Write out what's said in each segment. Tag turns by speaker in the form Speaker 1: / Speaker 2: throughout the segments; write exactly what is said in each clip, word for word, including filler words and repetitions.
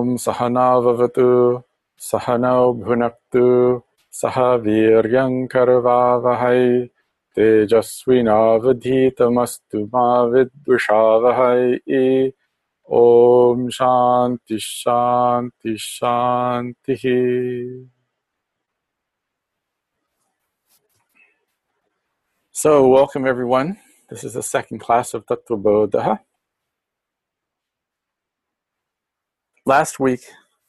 Speaker 1: Sahana Vavatu, Sahano Bhunaktu, Saha Viryam Karavavahai, Tejasvinavadhitamastu ma vidvishavahai. Om Shanti Shanti Shanti. So, welcome everyone. This is the second class of Tattva Bodha. Last week,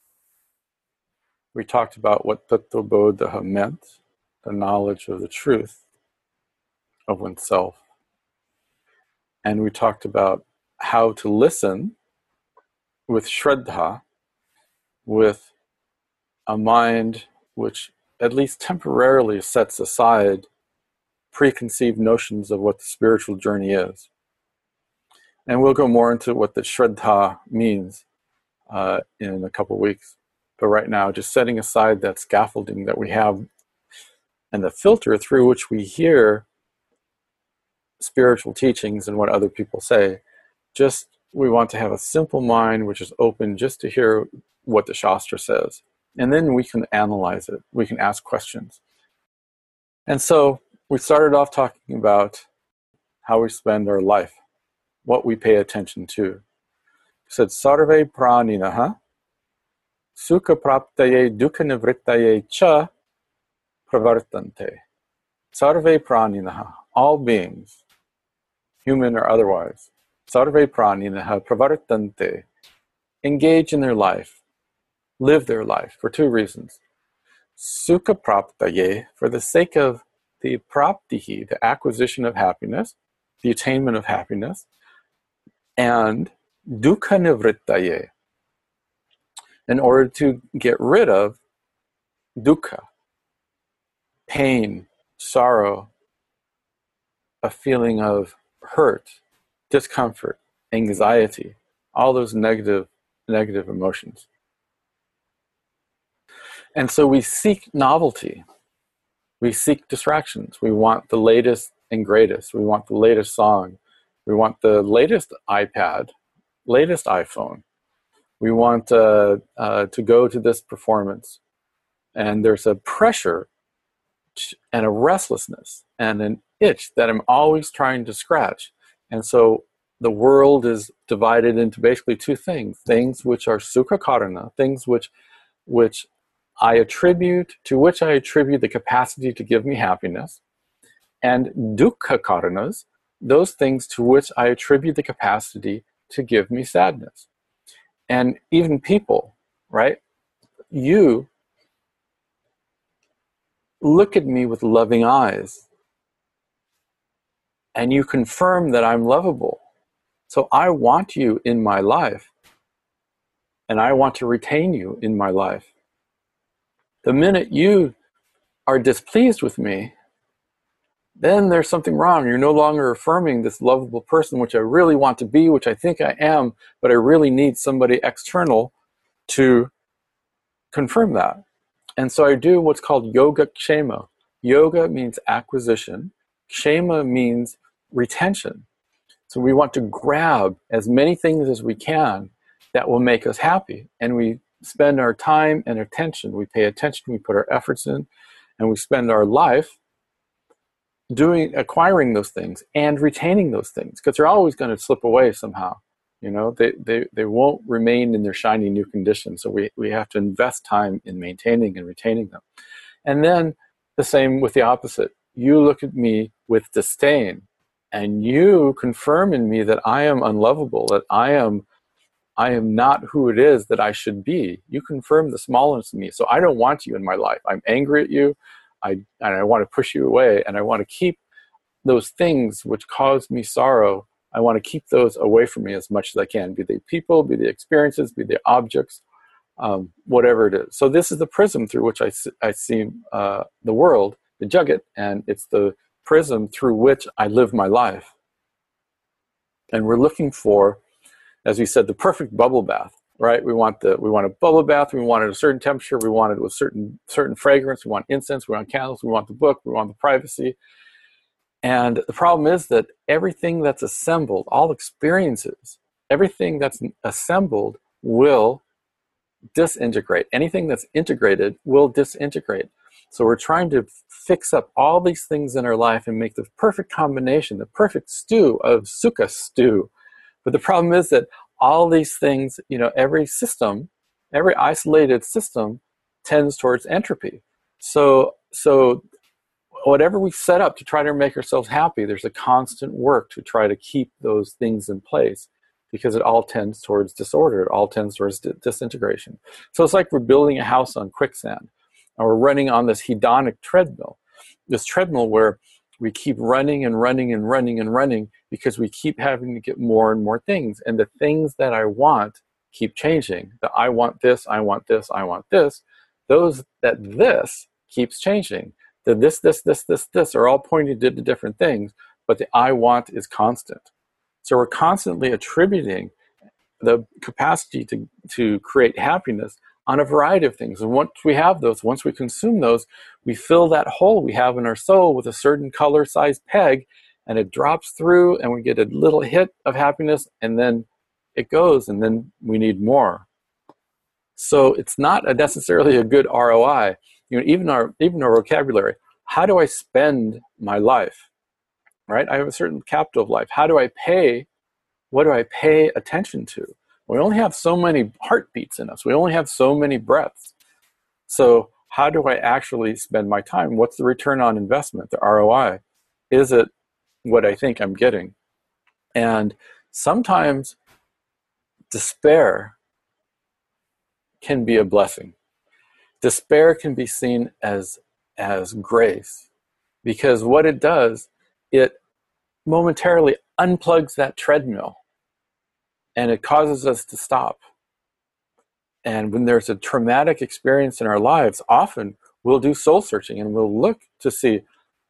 Speaker 1: we talked about what Tattva Bodha meant, the knowledge of the truth of oneself. And we talked about how to listen with Shraddha, with a mind which at least temporarily sets aside preconceived notions of what the spiritual journey is. And we'll go more into what the Shraddha means uh, in a couple weeks. But right now, just setting aside that scaffolding that we have and the filter through which we hear spiritual teachings and what other people say, just we want to have a simple mind which is open just to hear what the Shastra says. And then we can analyze it. We can ask questions. And so we started off talking about how we spend our life, what we pay attention to. We said, Sarve praninaha, sukha praptaye dukkha nivrittaye cha pravartante. Sarve praninaha, all beings, human or otherwise, sarve praninaha pravartante, engage in their life, live their life for two reasons. Sukha praptaye, for the sake of the praptihi, the acquisition of happiness, the attainment of happiness, and dukkha nivrittaye, in order to get rid of dukkha, pain, sorrow, a feeling of hurt, discomfort, anxiety, all those negative, negative emotions. And so we seek novelty. We seek distractions. We want the latest and greatest. We want the latest song. We want the latest iPad, latest iPhone. We want uh, uh, to go to this performance. And there's a pressure and a restlessness and an itch that I'm always trying to scratch. And so the world is divided into basically two things. Things which are sukha karana, things which which I attribute, to which I attribute the capacity to give me happiness, and dukkha karanas, those things to which I attribute the capacity to give me sadness. And even people, right? You look at me with loving eyes, and you confirm that I'm lovable. So I want you in my life, and I want to retain you in my life. The minute you are displeased with me, then there's something wrong. You're no longer affirming this lovable person, which I really want to be, which I think I am, but I really need somebody external to confirm that. And so I do what's called yoga kshema. Yoga means acquisition. Kshema means retention. So we want to grab as many things as we can that will make us happy. And we spend our time and attention, we pay attention, we put our efforts in, and we spend our life doing, acquiring those things and retaining those things, because they're always going to slip away somehow. You know, they, they, they won't remain in their shiny new condition. So we, we have to invest time in maintaining and retaining them. And then the same with the opposite. You look at me with disdain, and you confirm in me that I am unlovable, that I am I am not who it is that I should be. You confirm the smallness of me. So I don't want you in my life. I'm angry at you. I, and I want to push you away. And I want to keep those things which cause me sorrow. I want to keep those away from me as much as I can. Be they people, be they experiences, be they objects, um, whatever it is. So this is the prism through which I, I see uh, the world, the Jagat, and it's the prism through which I live my life. And we're looking for, as we said, the perfect bubble bath, right? We want the we want a bubble bath. We want it at a certain temperature. We want it with certain certain fragrance. We want incense. We want candles. We want the book. We want the privacy. And the problem is that everything that's assembled, all experiences, everything that's assembled will disintegrate. Anything that's integrated will disintegrate. So we're trying to fix up all these things in our life and make the perfect combination, the perfect stew of sukha stew. But the problem is that all these things, you know, every system, every isolated system tends towards entropy. So, so whatever we set up to try to make ourselves happy, there's a constant work to try to keep those things in place, because it all tends towards disorder. It all tends towards di- disintegration. So it's like we're building a house on quicksand, and we're running on this hedonic treadmill, this treadmill where we keep running and running and running and running because we keep having to get more and more things. And the things that I want keep changing. The I want this, I want this, I want this. Those that this keeps changing. The this, this, this, this, this are all pointing to different things, but the I want is constant. So we're constantly attributing the capacity to, to create happiness on a variety of things. And once we have those, once we consume those, we fill that hole we have in our soul with a certain color size peg, and it drops through and we get a little hit of happiness, and then it goes, and then we need more. So it's not a necessarily a good R O I. You know, even our even our vocabulary. How do I spend my life? Right? I have a certain capital of life. How do I pay? What do I pay attention to? We only have so many heartbeats in us. We only have so many breaths. So how do I actually spend my time? What's the return on investment, the R O I? Is it what I think I'm getting? And sometimes despair can be a blessing. Despair can be seen as, as grace, because what it does, it momentarily unplugs that treadmill, and it causes us to stop. And when there's a traumatic experience in our lives, often we'll do soul searching and we'll look to see,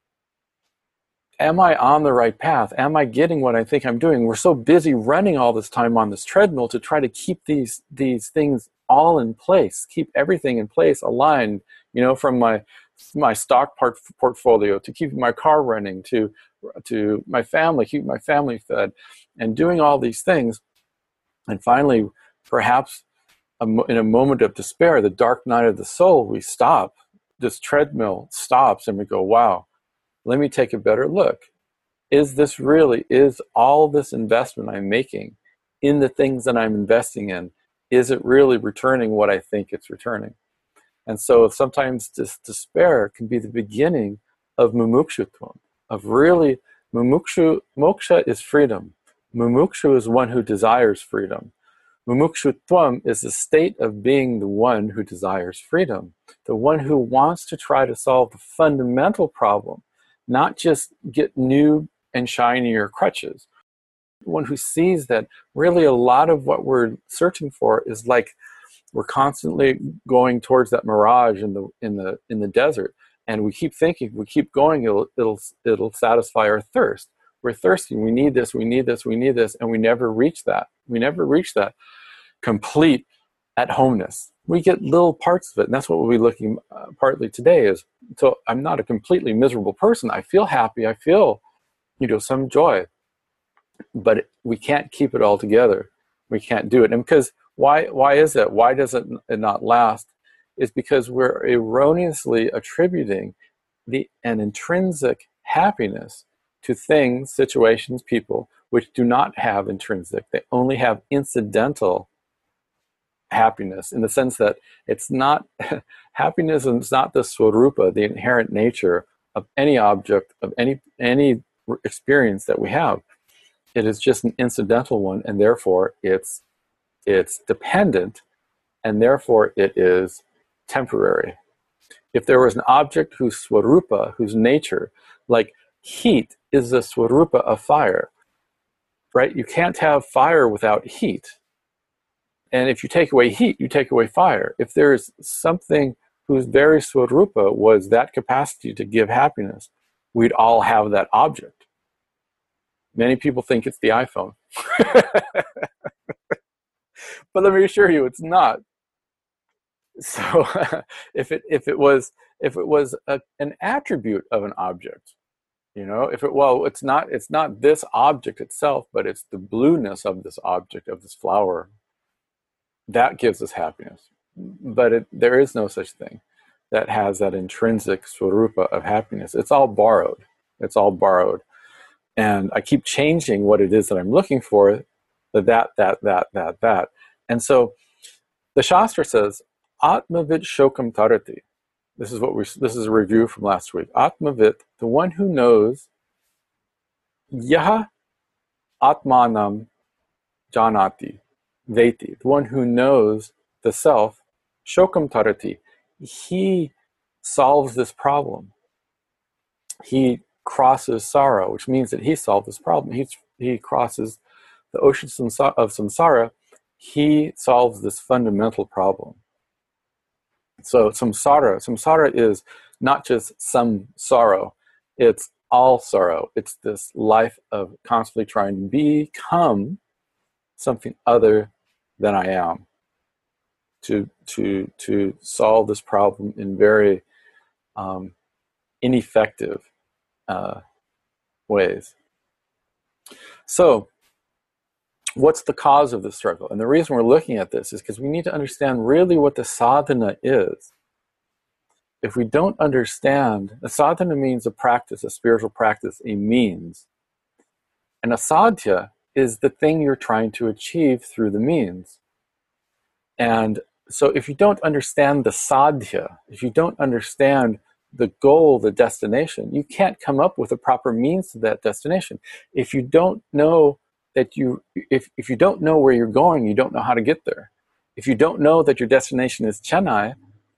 Speaker 1: am I on the right path? Am I getting what I think I'm doing? We're so busy running all this time on this treadmill to try to keep these these things all in place, keep everything in place, aligned, you know, from my my stock part portfolio to keeping my car running, to to my family, keeping my family fed, and doing all these things. And finally, perhaps in a moment of despair, the dark night of the soul, we stop. This treadmill stops and we go, wow, let me take a better look. Is this really, is all this investment I'm making in the things that I'm investing in, is it really returning what I think it's returning? And so sometimes this despair can be the beginning of mumukshutvam, of really, mumukshu, moksha is freedom. Mumukshu is one who desires freedom. Mumukshutvam is the state of being the one who desires freedom, the one who wants to try to solve the fundamental problem, not just get new and shinier crutches. The one who sees that really a lot of what we're searching for is like we're constantly going towards that mirage in the in the in the desert, and we keep thinking, if we keep going, it'll it'll it'll satisfy our thirst. We're thirsty. We need this. We need this. We need this, and we never reach that. We never reach that complete at homeness. We get little parts of it, and that's what we'll be looking uh, partly today. Is so I'm not a completely miserable person. I feel happy. I feel, you know, some joy, but it, we can't keep it all together. We can't do it, and because why? Why is that? Why does it, it not last? Is because we're erroneously attributing the an intrinsic happiness to things, situations, people, which do not have intrinsic. They only have incidental happiness, in the sense that it's not, happiness is not the swarupa, the inherent nature of any object, of any any experience that we have. It is just an incidental one, and therefore it's it's dependent, and therefore it is temporary. If there was an object whose swarupa, whose nature, like heat is the swarupa of fire, right? You can't have fire without heat. And if you take away heat, you take away fire. If there's something whose very swarupa was that capacity to give happiness, we'd all have that object. Many people think it's the iPhone. But let me assure you, it's not. So if it if it was if it was a, an attribute of an object, you know, if it well, it's not it's not this object itself, but it's the blueness of this object, of this flower, that gives us happiness. but it, there is no such thing that has that intrinsic swarupa of happiness. It's all borrowed. It's all borrowed. And I keep changing what it is that I'm looking for, the that, that, that, that, that. And so the Shastra says, Atmavit shokam tarati. This is what we. This is a review from last week. Atmavit, the one who knows, yaha atmanam janati, veti, the one who knows the self, shokam tarati. He solves this problem. He crosses sorrow, which means that he solved this problem. He he crosses the ocean of samsara. He solves this fundamental problem. So samsara, samsara is not just some sorrow, it's all sorrow. It's this life of constantly trying to become something other than I am, to to to solve this problem in very um, ineffective uh, ways. So what's the cause of the struggle? And the reason we're looking at this is because we need to understand really what the sadhana is. If we don't understand, a sadhana means a practice, a spiritual practice, a means. And a sadhya is the thing you're trying to achieve through the means. And so if you don't understand the sadhya, if you don't understand the goal, the destination, you can't come up with a proper means to that destination. If you don't know that you, if, if you don't know where you're going, you don't know how to get there. If you don't know that your destination is Chennai,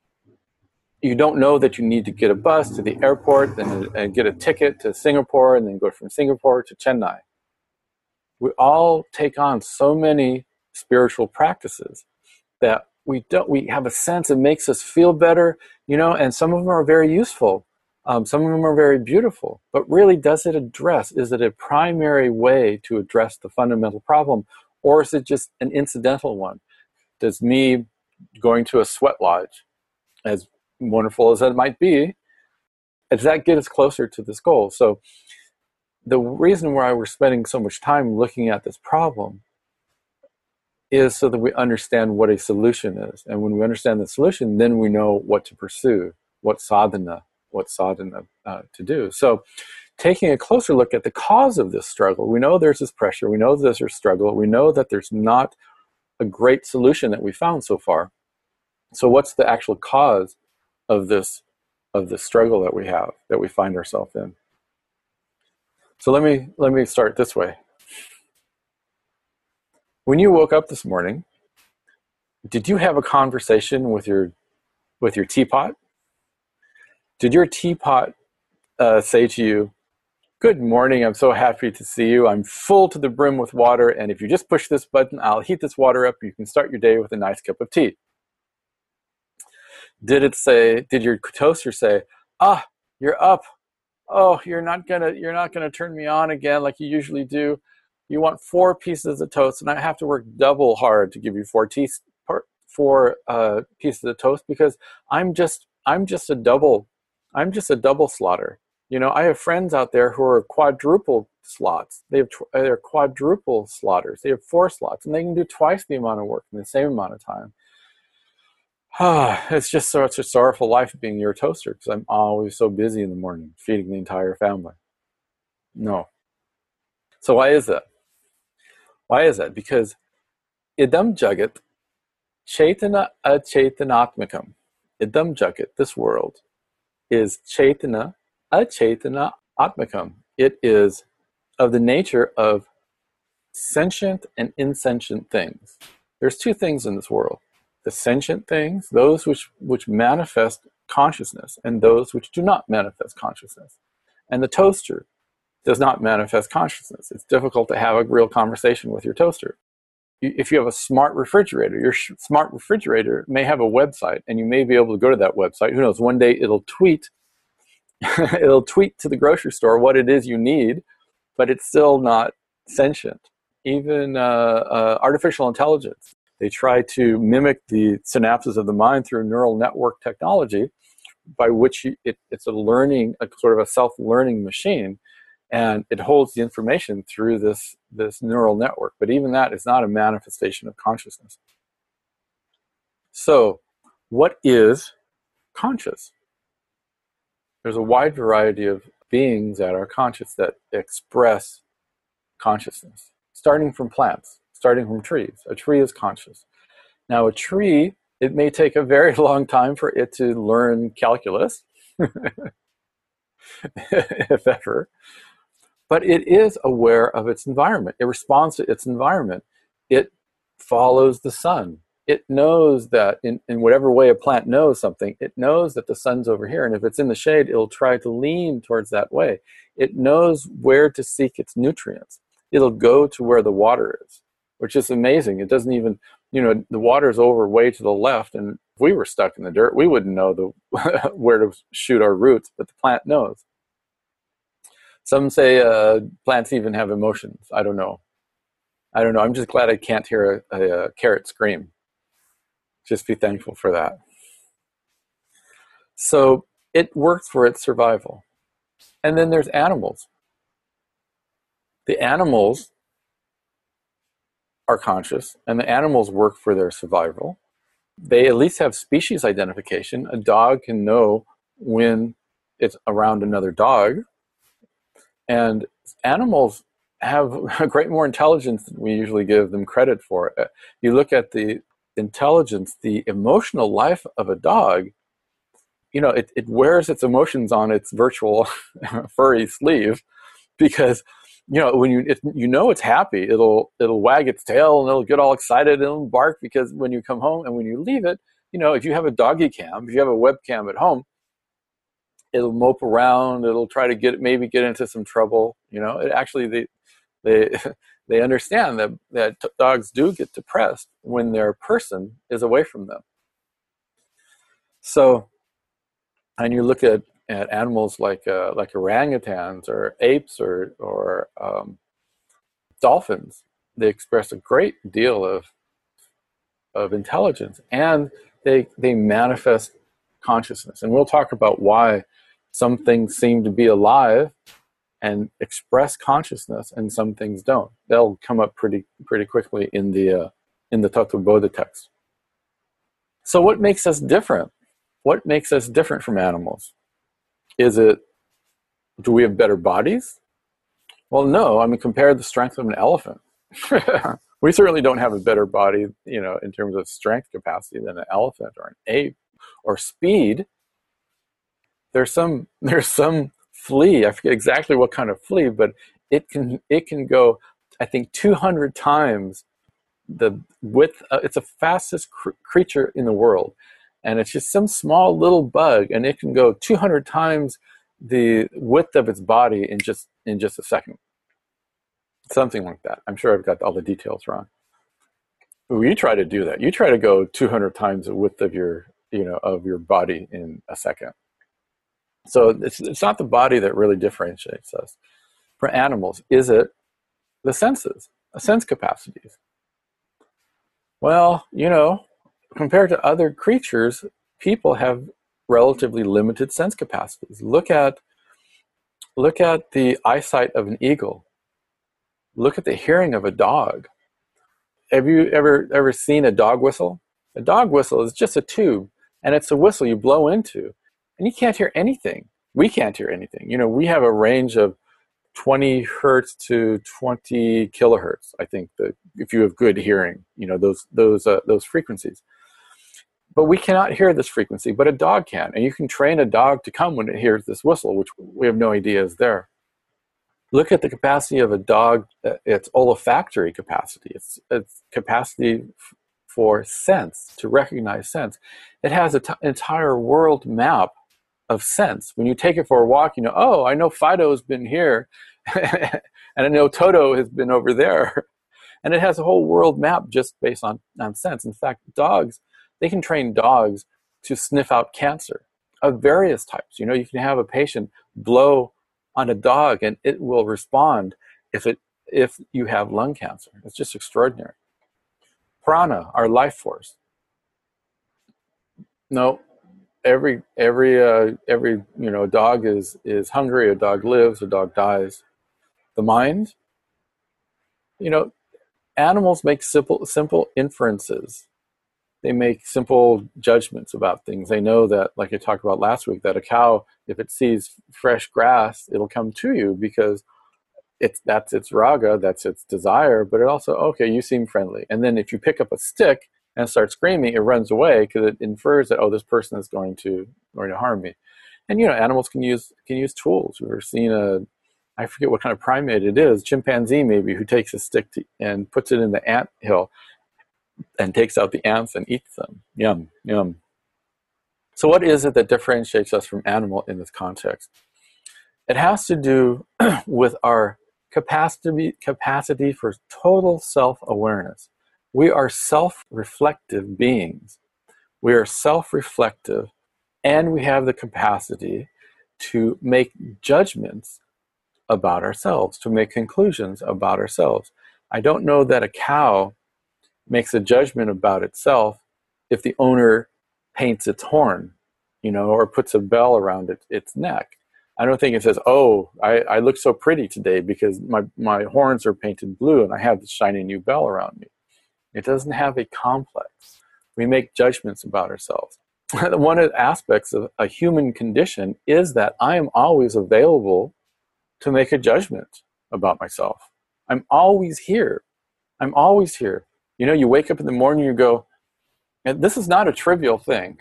Speaker 1: you don't know that you need to get a bus to the airport and, and get a ticket to Singapore and then go from Singapore to Chennai. We all take on so many spiritual practices that we don't, we have a sense it makes us feel better, you know, and some of them are very useful. Um, some of them are very beautiful, but really, does it address, is it a primary way to address the fundamental problem, or is it just an incidental one? Does me going to a sweat lodge, as wonderful as that might be, does that get us closer to this goal? So the reason why we're spending so much time looking at this problem is so that we understand what a solution is. And when we understand the solution, then we know what to pursue, what sadhana, what sadhana uh, to do. So taking a closer look at the cause of this struggle, we know there's this pressure, we know there's a struggle, we know that there's not a great solution that we found so far. So what's the actual cause of this, of the struggle that we have, that we find ourselves in? So let me, let me start this way. When you woke up this morning, did you have a conversation with your, with your teapot? Did your teapot uh, say to you, "Good morning, I'm so happy to see you. I'm full to the brim with water, and if you just push this button, I'll heat this water up. You can start your day with a nice cup of tea"? Did it say, did your toaster say, "Ah, you're up. Oh, you're not gonna, you're not gonna turn me on again like you usually do. You want four pieces of toast, and I have to work double hard to give you four te- four uh, pieces of toast because I'm just, I'm just a double, I'm just a double slotter. You know, I have friends out there who are quadruple slots. They have, they're quadruple slotters. They have four slots, and they can do twice the amount of work in the same amount of time." Ah, it's just such a sorrowful life being your toaster because I'm always so busy in the morning feeding the entire family. No. So why is that? Why is that? Because idam jagat chaitana achetanaatmakam. Idam jagat, this world, is chaitana achetana atmakam. It is of the nature of sentient and insentient things. There's two things in this world. The sentient things, those which, which manifest consciousness, and those which do not manifest consciousness. And the toaster does not manifest consciousness. It's difficult to have a real conversation with your toaster. If you have a smart refrigerator, your sh- smart refrigerator may have a website, and you may be able to go to that website. Who knows, one day it'll tweet, it'll tweet to the grocery store what it is you need, but it's still not sentient. Even uh, uh, artificial intelligence, they try to mimic the synapses of the mind through neural network technology, by which you, it, it's a learning, a sort of a self-learning machine, and it holds the information through this, this neural network. But even that is not a manifestation of consciousness. So what is conscious? There's a wide variety of beings that are conscious, that express consciousness, starting from plants, starting from trees. A tree is conscious. Now, a tree, it may take a very long time for it to learn calculus, if ever, but it is aware of its environment. It responds to its environment. It follows the sun. It knows that in, in whatever way a plant knows something, it knows that the sun's over here. And if it's in the shade, it'll try to lean towards that way. It knows where to seek its nutrients. It'll go to where the water is, which is amazing. It doesn't even, you know, the water's over way to the left. And if we were stuck in the dirt, we wouldn't know the where to shoot our roots, but the plant knows. Some say uh, plants even have emotions. I don't know. I don't know. I'm just glad I can't hear a, a, a carrot scream. Just be thankful for that. So it works for its survival. And then there's animals. The animals are conscious, and the animals work for their survival. They at least have species identification. A dog can know when it's around another dog. And animals have a great more intelligence than we usually give them credit for. You look at the intelligence, the emotional life of a dog, you know, it, it wears its emotions on its virtual furry sleeve, because, you know, when you it, you know it's happy, it'll it'll wag its tail and it'll get all excited and it'll bark, because when you come home and when you leave it, you know, if you have a doggy cam, if you have a webcam at home, it'll mope around, it'll try to get maybe get into some trouble. You know, it actually they they they understand that that dogs do get depressed when their person is away from them. So, and you look at, at animals like uh, like orangutans or apes or or um, dolphins, they express a great deal of of intelligence, and they they manifest consciousness. And we'll talk about why some things seem to be alive and express consciousness, and some things don't. They'll come up pretty pretty quickly in the uh, in the Tattva-Bodha text. So, what makes us different? What makes us different from animals? Is it, do we have better bodies? Well, no. I mean, compare the strength of an elephant. We certainly don't have a better body, you know, in terms of strength capacity than an elephant or an ape, or speed. There's some there's some flea, I forget exactly what kind of flea, but it can it can go, I think, two hundred times the width. Uh, it's the fastest cr- creature in the world, and it's just some small little bug, and it can go two hundred times the width of its body in just in just a second. Something like that. I'm sure I've got all the details wrong. Well, you try to do that. You try to go two hundred times the width of your, you know, of your body in a second. So it's it's not the body that really differentiates us. For animals, is it the senses, the sense capacities? Well, you know, compared to other creatures, people have relatively limited sense capacities. Look at look at the eyesight of an eagle. Look at the hearing of a dog. Have you ever ever seen a dog whistle? A dog whistle is just a tube, and it's a whistle you blow into, and you can't hear anything. We can't hear anything. You know, we have a range of twenty hertz to twenty kilohertz. I think that if you have good hearing, you know, those those uh, those frequencies. But we cannot hear this frequency, but a dog can, and you can train a dog to come when it hears this whistle, which we have no idea is there. Look at the capacity of a dog, its olfactory capacity, its, its capacity f- for sense, to recognize sense. It has an t- entire world map of sense. When you take it for a walk, you know, oh, I know Fido's been here, and I know Toto has been over there. And it has a whole world map just based on, on sense. In fact, dogs, they can train dogs to sniff out cancer of various types. You know, you can have a patient blow on a dog and it will respond if it if you have lung cancer. It's just extraordinary. Prana, our life force. No, every every uh, every you know dog is is hungry, a dog lives, a dog dies. The mind, you know, animals make simple simple inferences. they make simple judgments about things. They know that, like I talked about last week, that a cow, if it sees fresh grass, it'll come to you because it's that's its raga, that's its desire. But it also, okay, you seem friendly. And then if you pick up a stick and start screaming, it runs away because it infers that, oh, this person is going to going to harm me. And you know, animals can use can use tools. We've seen a, I forget what kind of primate it is, chimpanzee maybe, who takes a stick to, and puts it in the ant hill and takes out the ants and eats them. Yum, yum. So what is it that differentiates us from animal in this context? It has to do with our capacity capacity for total self-awareness. We are self-reflective beings. We are self-reflective, and we have the capacity to make judgments about ourselves, to make conclusions about ourselves. I don't know that a cow makes a judgment about itself if the owner paints its horn, you know, or puts a bell around it, its neck. I don't think it says, oh, I, I look so pretty today because my, my horns are painted blue and I have this shiny new bell around me. It doesn't have a complex. We make judgments about ourselves. One of the aspects of a human condition is that I am always available to make a judgment about myself. I'm always here. I'm always here. You know, you wake up in the morning, you go, and this is not a trivial thing.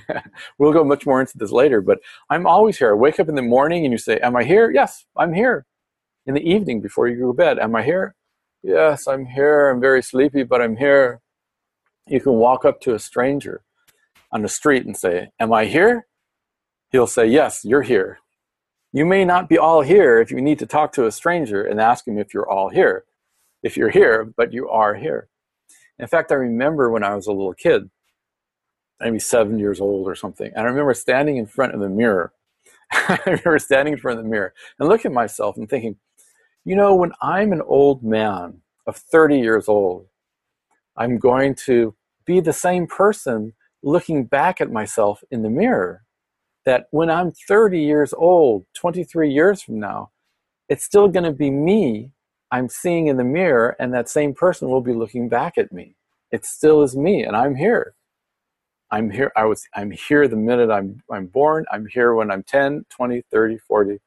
Speaker 1: We'll go much more into this later, but I'm always here. I wake up in the morning and you say, am I here? Yes, I'm here. In the evening before you go to bed, am I here? Yes, I'm here. I'm very sleepy, but I'm here. You can walk up to a stranger on the street and say, am I here? He'll say, yes, you're here. You may not be all here if you need to talk to a stranger and ask him if you're all here. If you're here, but you are here. In fact, I remember when I was a little kid, maybe seven years old or something, and I remember standing in front of the mirror. I remember standing in front of the mirror and looking at myself and thinking, you know, when I'm an old man of thirty years old, I'm going to be the same person looking back at myself in the mirror. That when I'm thirty years old, twenty-three years from now, it's still going to be me I'm seeing in the mirror, and that same person will be looking back at me. It still is me, and I'm here. I'm here. I was. I'm here the minute I'm. I'm born. I'm here when I'm ten, twenty, thirty, forty.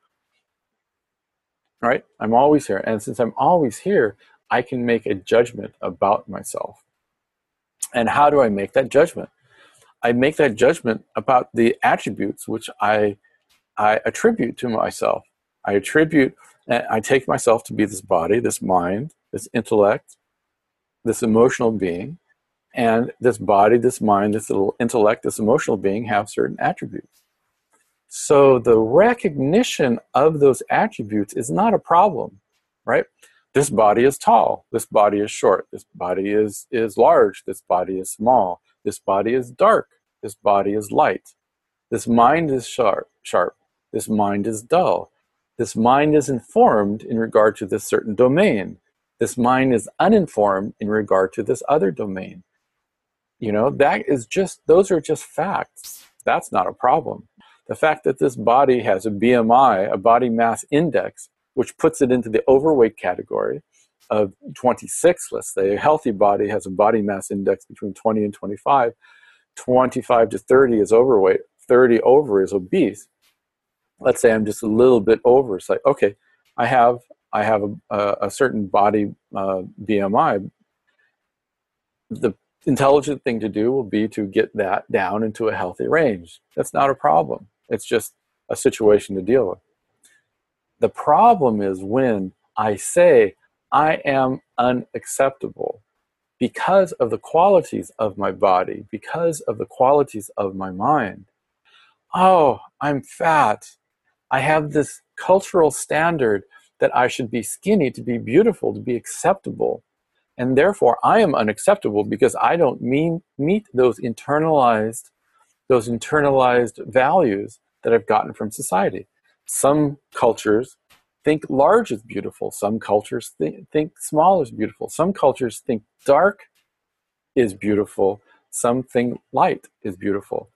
Speaker 1: Right? I'm always here, and since I'm always here, I can make a judgment about myself. And how do I make that judgment? I make that judgment about the attributes which I I attribute to myself. I attribute. I take myself to be this body, this mind, this intellect, this emotional being, and this body, this mind, this little intellect, this emotional being have certain attributes. So the recognition of those attributes is not a problem, right? This body is tall, this body is short, this body is, is large, this body is small, this body is dark, this body is light, this mind is sharp, sharp, this mind is dull. This mind is informed in regard to this certain domain. This mind is uninformed in regard to this other domain. You know, that is just, those are just facts. That's not a problem. The fact that this body has a B M I, a body mass index, which puts it into the overweight category of twenty-six, let's say. A healthy body has a body mass index between twenty and twenty-five. twenty-five to thirty is overweight. thirty over is obese. Let's say I'm just a little bit over. It's like, okay, I have I have a, a certain body uh, B M I. The intelligent thing to do will be to get that down into a healthy range. That's not a problem. It's just a situation to deal with. The problem is when I say I am unacceptable because of the qualities of my body, because of the qualities of my mind. Oh, I'm fat. I have this cultural standard that I should be skinny to be beautiful, to be acceptable. And therefore, I am unacceptable because I don't mean, meet those internalized, those internalized values that I've gotten from society. Some cultures think large is beautiful. Some cultures think, think small is beautiful. Some cultures think dark is beautiful. Some think light is beautiful.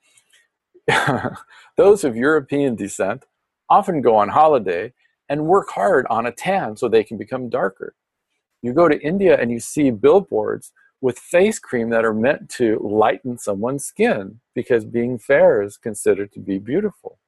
Speaker 1: Those of European descent often go on holiday and work hard on a tan so they can become darker. You go to India and you see billboards with face cream that are meant to lighten someone's skin, because being fair is considered to be beautiful.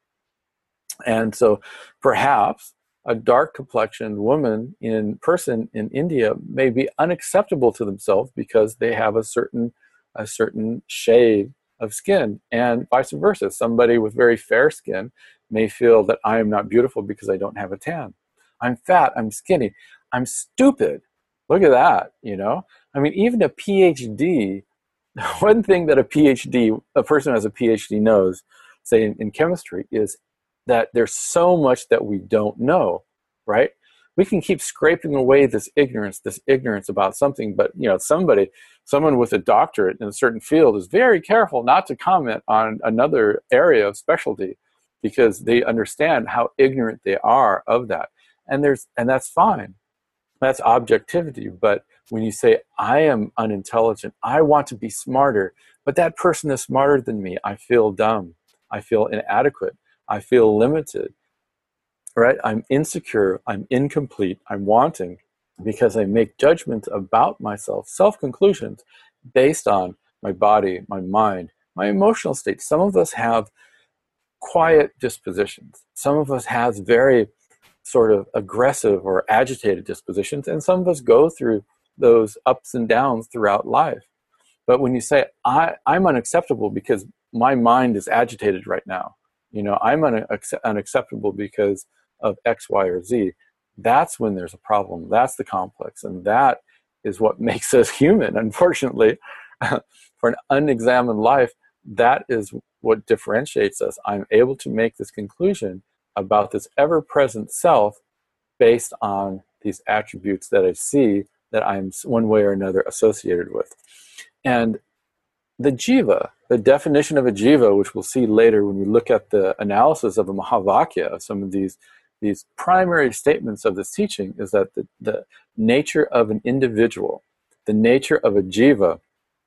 Speaker 1: And so perhaps a dark complexioned woman in person in India may be unacceptable to themselves because they have a certain a certain shade of skin, and vice versa. Somebody with very fair skin may feel that I am not beautiful because I don't have a tan. I'm fat, I'm skinny, I'm stupid. Look at that, you know? I mean, even a PhD, one thing that a PhD, a person who has a PhD knows, say in, in chemistry, is that there's so much that we don't know, right? We can keep scraping away this ignorance, this ignorance about something, but you know, somebody, someone with a doctorate in a certain field is very careful not to comment on another area of specialty because they understand how ignorant they are of that. And there's, and that's fine. That's objectivity. But when you say, I am unintelligent, I want to be smarter, but that person is smarter than me, I feel dumb, I feel inadequate, I feel limited, right? I'm insecure, I'm incomplete, I'm wanting, because I make judgments about myself, self-conclusions, based on my body, my mind, my emotional state. Some of us have quiet dispositions. Some of us have very sort of aggressive or agitated dispositions, and some of us go through those ups and downs throughout life. But when you say, I, I'm unacceptable because my mind is agitated right now, you know, I'm un- unacceptable because of X, Y, or Z, that's when there's a problem. That's the complex. And that is what makes us human. Unfortunately, for an unexamined life, that is what differentiates us. I'm able to make this conclusion about this ever-present self based on these attributes that I see that I'm one way or another associated with. And the jiva, the definition of a jiva, which we'll see later when we look at the analysis of a Mahavakya, of some of these, these primary statements of this teaching, is that the, the nature of an individual, the nature of a jiva,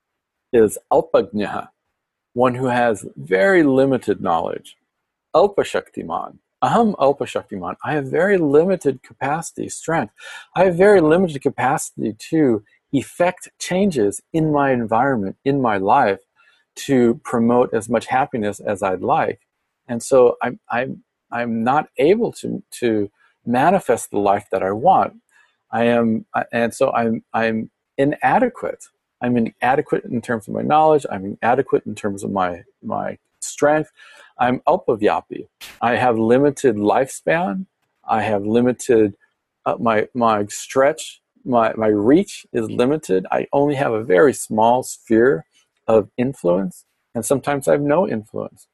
Speaker 1: is alpajnaha, one who has very limited knowledge. Alpashaktiman. Aham alpashaktiman. I have very limited capacity, strength. I have very limited capacity to effect changes in my environment, in my life, to promote as much happiness as I'd like. And so I'm I'm I'm not able to to manifest the life that I want. I am, and so I'm I'm inadequate. I'm inadequate in terms of my knowledge. I'm inadequate in terms of my my strength. I'm alpavyapi. I have limited lifespan. I have limited uh, my my stretch. My my reach is limited. I only have a very small sphere of influence, and sometimes I have no influence.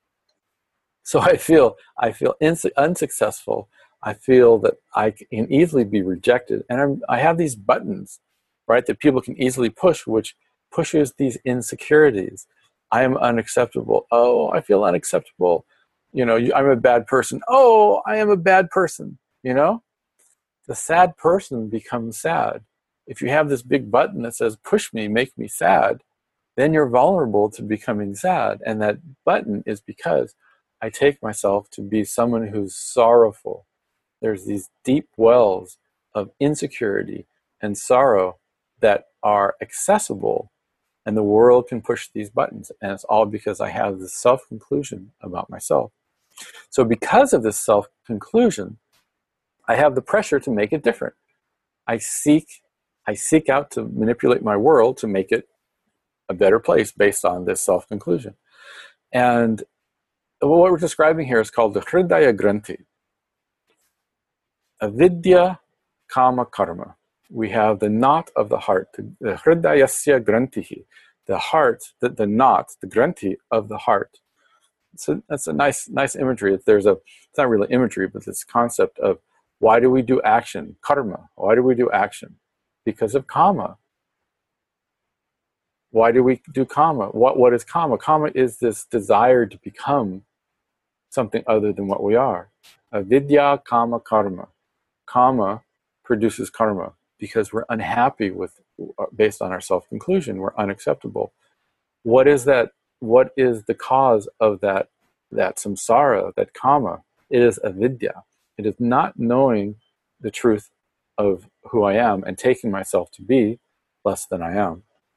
Speaker 1: So I feel I feel ins- unsuccessful. I feel that I can easily be rejected, and I'm, I have these buttons, right, that people can easily push, which pushes these insecurities. I am unacceptable. Oh, I feel unacceptable. You know, I'm a bad person. Oh, I am a bad person. You know, the sad person becomes sad. If you have this big button that says, push me, make me sad, then you're vulnerable to becoming sad. And that button is because I take myself to be someone who's sorrowful. There's these deep wells of insecurity and sorrow that are accessible, and the world can push these buttons. And it's all because I have this self-conclusion about myself. So because of this self-conclusion, I have the pressure to make it different. I seek, I seek out to manipulate my world to make it a better place based on this self-conclusion. And what we're describing here is called the Hridaya Granthi. Avidya Kama Karma. We have the knot of the heart, the Hridayasya Grantihi, the heart, the, the knot, the Granthi of the heart. So that's a nice, nice imagery. There's a, it's not really imagery, but this concept of why do we do action? Karma. Why do we do action? Because of kama. Why do we do kama? What, what is kama? Kama is this desire to become something other than what we are. Avidya kama karma. Kama produces karma because we're unhappy with, based on our self-conclusion, we're unacceptable. What is that? What is the cause of that, that samsara, that kama? It is avidya. It is not knowing the truth of who I am and taking myself to be less than I am.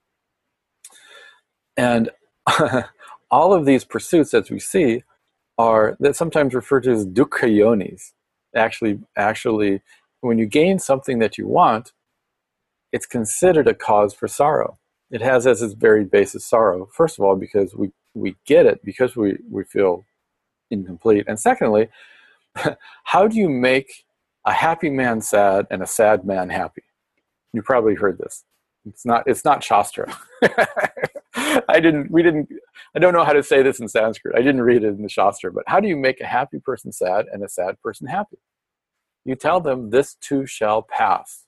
Speaker 1: And all of these pursuits, as we see, are that sometimes referred to as dukkha yonis. Actually, actually, when you gain something that you want, it's considered a cause for sorrow. It has as its very basis sorrow. First of all, because we, we get it, because we, we feel incomplete. And secondly, how do you make a happy man sad and a sad man happy? You probably heard this. It's not, it's not Shastra. I didn't, we didn't, I don't know how to say this in Sanskrit. I didn't read it in the Shastra, but how do you make a happy person sad and a sad person happy? You tell them this too shall pass.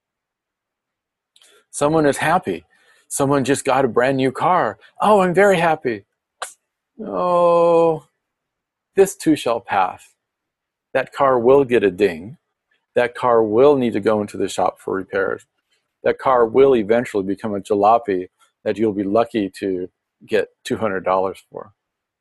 Speaker 1: Someone is happy. Someone just got a brand new car. Oh, I'm very happy. Oh, this too shall pass. That car will get a ding. That car will need to go into the shop for repairs. That car will eventually become a jalopy that you'll be lucky to get two hundred dollars for.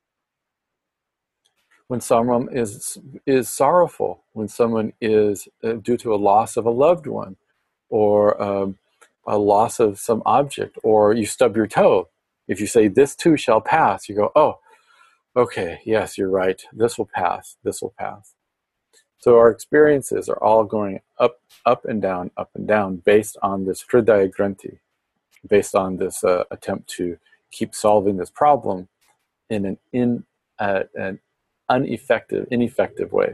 Speaker 1: When someone is is sorrowful, when someone is uh, due to a loss of a loved one, or um, a loss of some object, or you stub your toe, if you say, this too shall pass, you go, oh, okay, yes, you're right. This will pass. This will pass. So our experiences are all going up, up and down, up and down, based on this hridaya granthi, based on this uh, attempt to keep solving this problem in an in uh, an ineffective, ineffective way.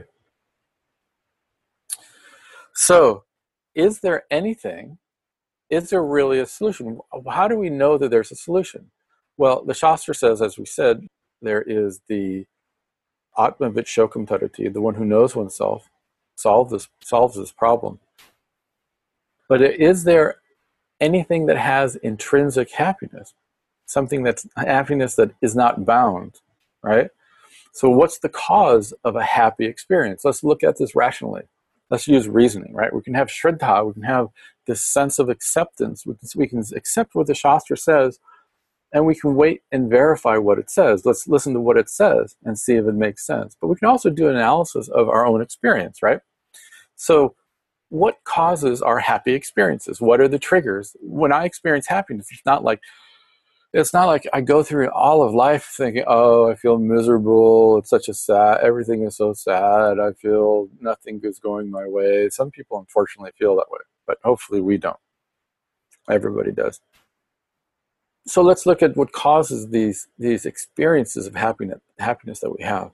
Speaker 1: So, is there anything? Is there really a solution? How do we know that there's a solution? Well, the Shastra says, as we said, there is the Atmavit Shokam Tarati, the one who knows oneself, solves this, solves this problem. But is there anything that has intrinsic happiness? Something that's happiness that is not bound, right? So what's the cause of a happy experience? Let's look at this rationally. Let's use reasoning, right? We can have shraddha, we can have this sense of acceptance. We can, we can accept what the Shastra says, and we can wait and verify what it says. Let's listen to what it says and see if it makes sense. But we can also do an analysis of our own experience, right? So what causes our happy experiences? What are the triggers? When I experience happiness, it's not like It's not like I go through all of life thinking, oh, I feel miserable. It's such a sad, everything is so sad. I feel nothing is going my way. Some people, unfortunately, feel that way, but hopefully we don't. Everybody does. So let's look at what causes these, these experiences of happiness, happiness that we have.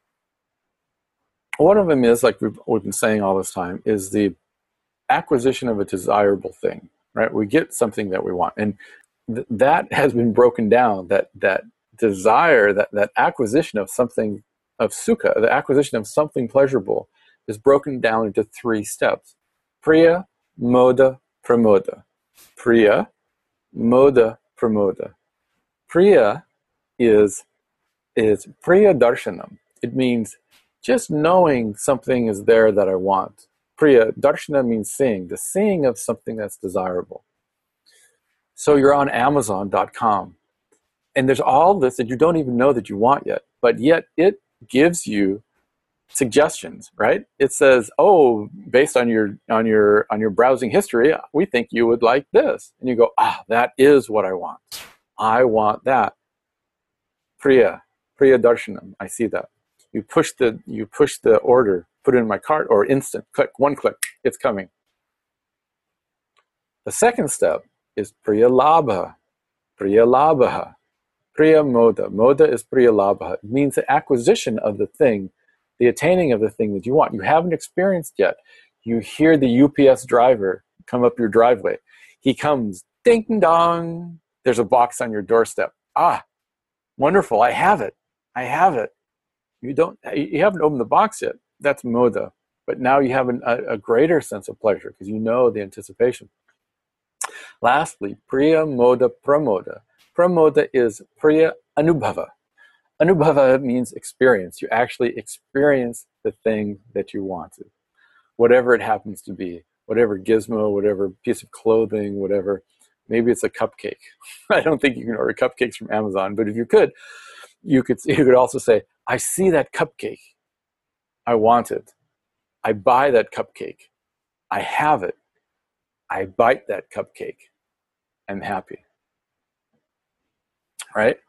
Speaker 1: One of them is, like we've, we've been saying all this time, is the acquisition of a desirable thing, right? We get something that we want. And th- that has been broken down, that that desire, that, that acquisition of something, of sukha, the acquisition of something pleasurable, is broken down into three steps. Priya, moda, pramoda. Priya, moda, pramoda. Priya is, is priya darshanam. It means just knowing something is there that I want. Priya, darshana means seeing, the seeing of something that's desirable. So you're on Amazon dot com, and there's all this that you don't even know that you want yet, but yet it gives you suggestions, right? It says, oh, based on your on your on your browsing history, we think you would like this. And you go, ah, that is what I want. I want that. Priya, Priya darshanam, I see that. You push the you push the order, put it in my cart, or instant, click, one click, it's coming. The second step is Priya Labha, Priya Labha, Priya Moda. Moda is Priya Labha. It means the acquisition of the thing, the attaining of the thing that you want. You haven't experienced yet. You hear the U P S driver come up your driveway. He comes, ding dong. There's a box on your doorstep. Ah, wonderful, I have it. I have it. You don't. You haven't opened the box yet. That's moda. But now you have an, a, a greater sense of pleasure because you know the anticipation. Lastly, Priya Moda Pramoda. Pramoda is Priya Anubhava. Anubhava means experience. You actually experience the thing that you wanted, whatever it happens to be, whatever gizmo, whatever piece of clothing, whatever. Maybe it's a cupcake. I don't think you can order cupcakes from Amazon, but if you could, you could, you could also say, I see that cupcake. I want it. I buy that cupcake. I have it. I bite that cupcake. I'm happy. right?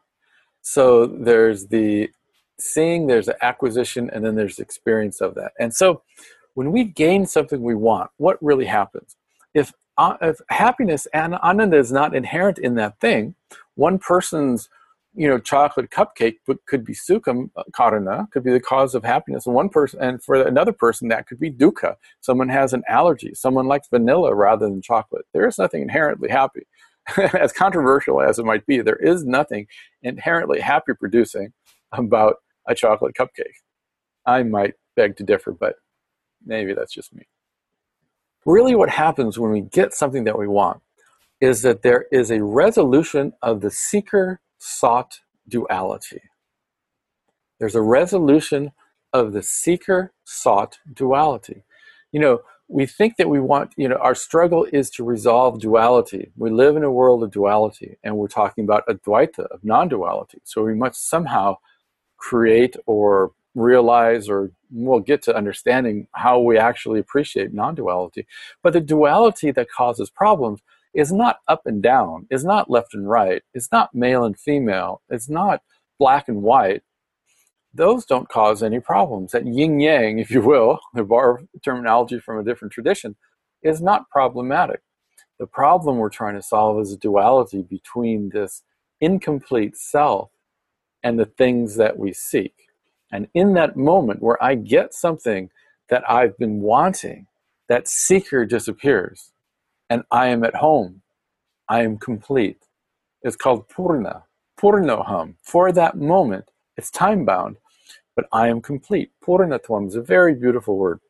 Speaker 1: So there's the seeing, there's the acquisition, and then there's the experience of that. And so when we gain something we want, what really happens? If, uh, if happiness and ananda is not inherent in that thing, one person's you know, chocolate cupcake could be sukham karana, could be the cause of happiness. And one person, and for another person, that could be dukkha. Someone has an allergy. Someone likes vanilla rather than chocolate. There is nothing inherently happy. As controversial as it might be, there is nothing inherently happy producing about a chocolate cupcake. I might beg to differ, but maybe that's just me. Really what happens when we get something that we want is that there is a resolution of the seeker-sought duality. There's a resolution of the seeker-sought duality. You know, we think that we want, you know, our struggle is to resolve duality. We live in a world of duality, and we're talking about advaita, of non-duality. So we must somehow create or realize, or we'll get to understanding how we actually appreciate non-duality. But the duality that causes problems is not up and down, is not left and right, it's not male and female, it's not black and white. Those don't cause any problems. That yin-yang, if you will, to borrow terminology from a different tradition, is not problematic. The problem we're trying to solve is a duality between this incomplete self and the things that we seek. And in that moment where I get something that I've been wanting, that seeker disappears, and I am at home. I am complete. It's called purna, purnoham. For that moment, it's time-bound, but I am complete. Purnatvam is a very beautiful word.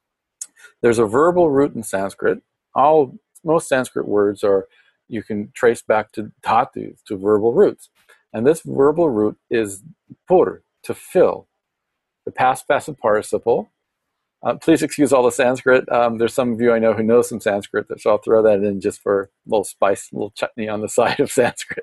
Speaker 1: There's a verbal root in Sanskrit. All most Sanskrit words are, you can trace back to dhatus, to verbal roots. And this verbal root is pur, to fill. The past passive participle. Uh, please excuse all the Sanskrit. Um, there's some of you I know who know some Sanskrit, so I'll throw that in just for a little spice, a little chutney on the side of Sanskrit.